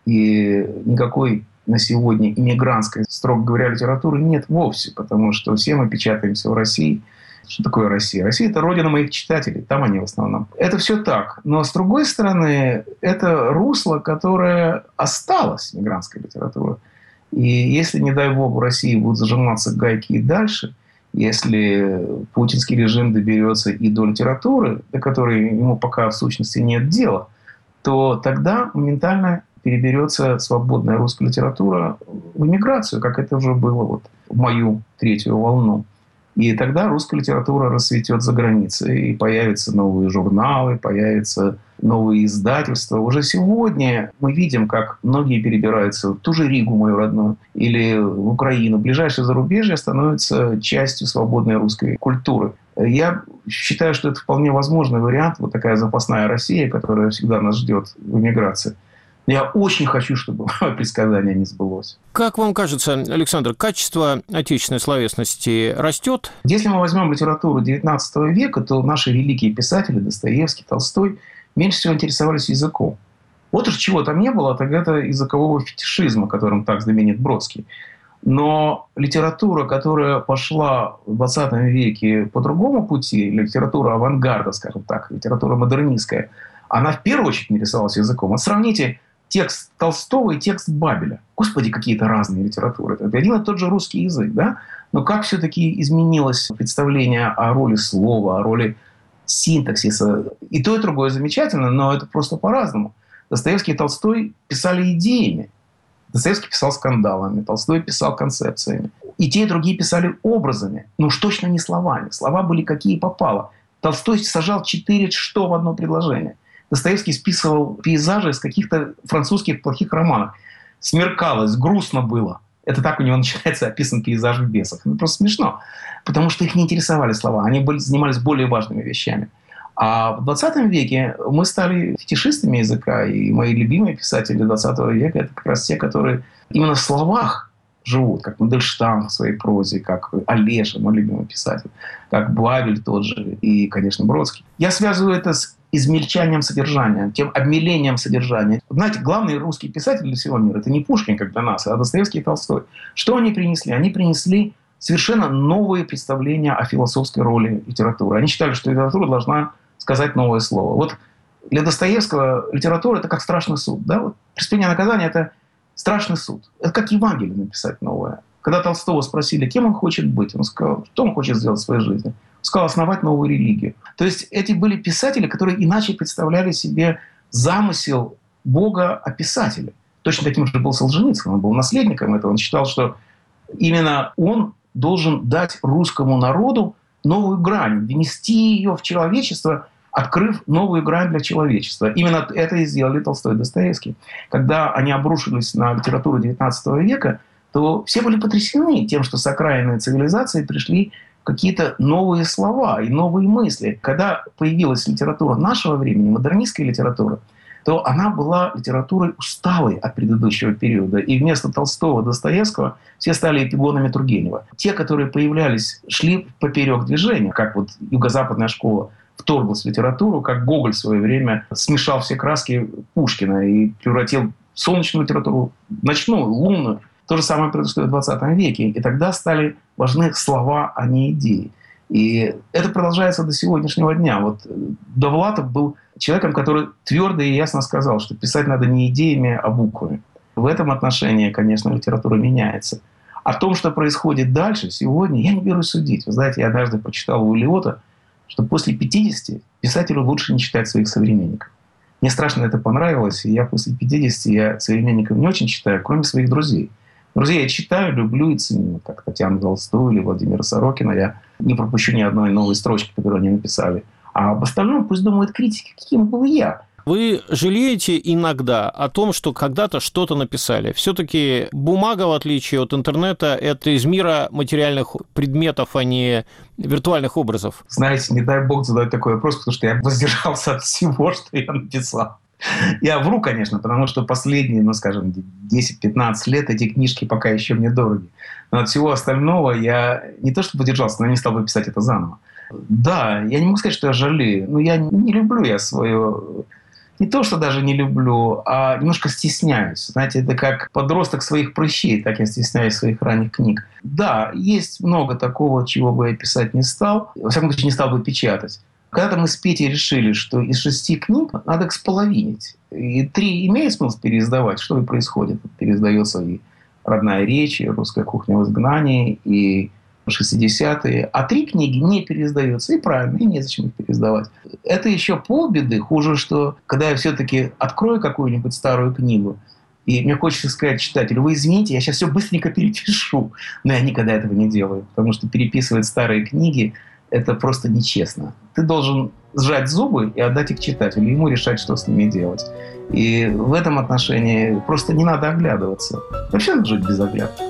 И никакой на сегодня иммигрантской, строго говоря, литературы нет вовсе, потому что все мы печатаемся в России. Что такое Россия? Россия – это родина моих читателей, там они в основном. Это все так. Но, с другой стороны, это русло, которое осталось, мигрантская литература. И если, не дай бог, в России будут зажиматься гайки и дальше, если путинский режим доберется и до литературы, до которой ему пока в сущности нет дела, то тогда моментально переберется свободная русская литература в эмиграцию, как это уже было вот в мою третью волну. И тогда русская литература расцветет за границей, и появятся новые журналы, появятся новые издательства. Уже сегодня мы видим, как многие перебираются в ту же Ригу, мою родную, или в Украину. Ближайшее зарубежье становится частью свободной русской культуры. Я считаю, что это вполне возможный вариант, вот такая запасная Россия, которая всегда нас ждет в эмиграции. Я очень хочу, чтобы предсказание не сбылось. Как вам кажется, Александр, качество отечественной словесности растет? Если мы возьмем литературу XIX века, то наши великие писатели, Достоевский, Толстой, меньше всего интересовались языком. Вот уж чего там не было, так это языкового фетишизма, которым так знаменит Бродский. Но литература, которая пошла в 20 веке по другому пути, литература авангарда, скажем так, литература модернистская, она в первую очередь интересовалась языком. Вот сравните текст Толстого и текст Бабеля. Господи, какие-то разные литературы. Это один и тот же русский язык, да? Но как все-таки изменилось представление о роли слова, о роли синтаксиса. И то, и другое замечательно, но это просто по-разному. Достоевский и Толстой писали идеями. Достоевский писал скандалами, Толстой писал концепциями. И те, и другие писали образами, но уж точно не словами. Слова были какие попало. Толстой сажал 4 «что» в одно предложение. Достоевский списывал пейзажи из каких-то французских плохих романов. Смеркалось, грустно было. Это так у него начинается описан пейзаж в «Бесах». Это просто смешно, потому что их не интересовали слова. Они занимались более важными вещами. А в 20 веке мы стали фетишистами языка, и мои любимые писатели 20 века – это как раз те, которые именно в словах живут, как Мандельштам в своей прозе, как Олеша, мой любимый писатель, как Бавель тот же и, конечно, Бродский. Я связываю это с измельчанием содержания, тем обмелением содержания. Знаете, главный русский писатель для всего мира – это не Пушкин, как для нас, а Достоевский и Толстой. Что они принесли? Они принесли совершенно новые представления о философской роли литературы. Они считали, что литература должна сказать новое слово. Вот для Достоевского литература – это как страшный суд. Да? Вот «Преступление и наказание» – это страшный суд. Это как Евангелие написать новое. Когда Толстого спросили, кем он хочет быть, он сказал, что он хочет сделать в своей жизни. Он сказал, основать новую религию. То есть эти были писатели, которые иначе представляли себе замысел Бога о писателе. Точно таким же был Солженицын. Он был наследником этого. Он считал, что именно он должен дать русскому народу новую грань, внести ее в человечество, открыв новую грань для человечества. Именно это и сделали Толстой и Достоевский. Когда они обрушились на литературу XIX века, то все были потрясены тем, что с окраины цивилизации пришли какие-то новые слова и новые мысли. Когда появилась литература нашего времени, модернистская литература, то она была литературой усталой от предыдущего периода. И вместо Толстого, Достоевского все стали эпигонами Тургенева. Те, которые появлялись, шли поперек движения, как вот юго-западная школа вторглась в литературу, как Гоголь в свое время смешал все краски Пушкина и превратил солнечную литературу в ночную, лунную. То же самое произошло в 20 веке. И тогда стали важны слова, а не идеи. И это продолжается до сегодняшнего дня. Вот Довлатов был человеком, который твердо и ясно сказал, что писать надо не идеями, а буквами. В этом отношении, конечно, литература меняется. О том, что происходит дальше, сегодня, я не берусь судить. Вы знаете, я однажды почитал у Элиота, что после 50 писателю лучше не читать своих современников. Мне страшно это понравилось, и я после 50 я современников не очень читаю, кроме своих друзей. Друзей я читаю, люблю и ценю, как Татьяну Толстую или Владимира Сорокина. Я не пропущу ни одной новой строчки, которую они написали. А об остальном пусть думают критики, каким был я. Вы жалеете иногда о том, что когда-то что-то написали? Все-таки бумага, в отличие от интернета, это из мира материальных предметов, а не виртуальных образов. Знаете, не дай бог задать такой вопрос, потому что я воздержался от всего, что я написал. Я вру, конечно, потому что последние, 10-15 лет эти книжки пока еще мне дороги. Но от всего остального я не то чтобы воздержался, но не стал бы писать это заново. Да, я не могу сказать, что я жалею. Но я не люблю свое... Не то, что даже не люблю, а немножко стесняюсь. Знаете, это как подросток своих прыщей, так я стесняюсь своих ранних книг. Да, есть много такого, чего бы я писать не стал. Во всяком случае, не стал бы печатать. Когда-то мы с Петей решили, что из 6 книг надо эксполовинить. И 3 имеет смысл переиздавать. Что и происходит. Переиздается и «Родная речь», и «Русская кухня в изгнании», и 60-е. А 3 книги не переиздаются. И правильно, и незачем их переиздавать. Это еще полбеды. Хуже, что когда я все-таки открою какую-нибудь старую книгу, и мне хочется сказать читателю: вы извините, я сейчас все быстренько перепишу. Но я никогда этого не делаю. Потому что переписывать старые книги — это просто нечестно. Ты должен сжать зубы и отдать их читателю, ему решать, что с ними делать. И в этом отношении просто не надо оглядываться. Вообще надо жить без оглядки.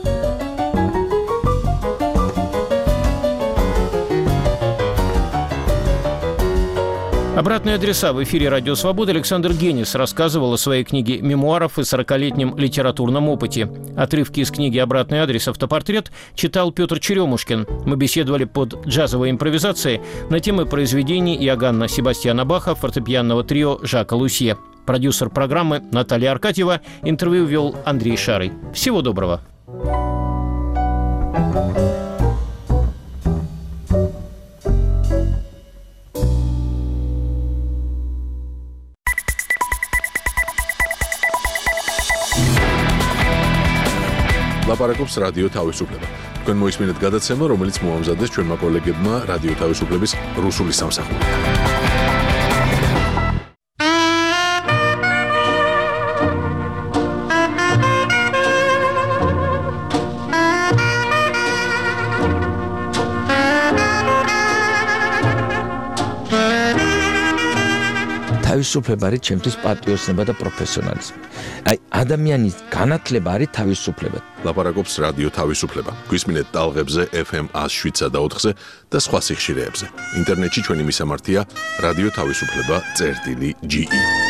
Обратные адреса. В эфире «Радио Свобода» Александр Генис рассказывал о своей книге мемуаров и 40-летнем литературном опыте. Отрывки из книги «Обратный адрес. Автопортрет» читал Петр Черемушкин. Мы беседовали под джазовой импровизацией на темы произведений Иоганна Себастьяна Баха, фортепианного трио Жака Лусье. Продюсер программы Наталья Аркадьева. Интервью вел Андрей Шарый. Всего доброго. ლაპარაკობს რადიო თავისუფლება. თქვენ მოისმინეთ გადაცემა, რომელიც მოამზადეს ჩვენმა კოლეგებმა რადიო თავისუფლების რუსული სამსახურიდან. თავისუფლება არის ჩემთვის პატრიოტიზმი და პროფესიონალიზმი. აი, ადამიანის განათლება არის თავისუფლება. ლაპარაკობს რადიო თავისუფლება. გვისმინეთ ტალღებზე FM 107 და 4-ზე და სხვა სიხშირეებზე. ინტერნეტში ჩვენი მისამართია რადიო თავისუფლება.ge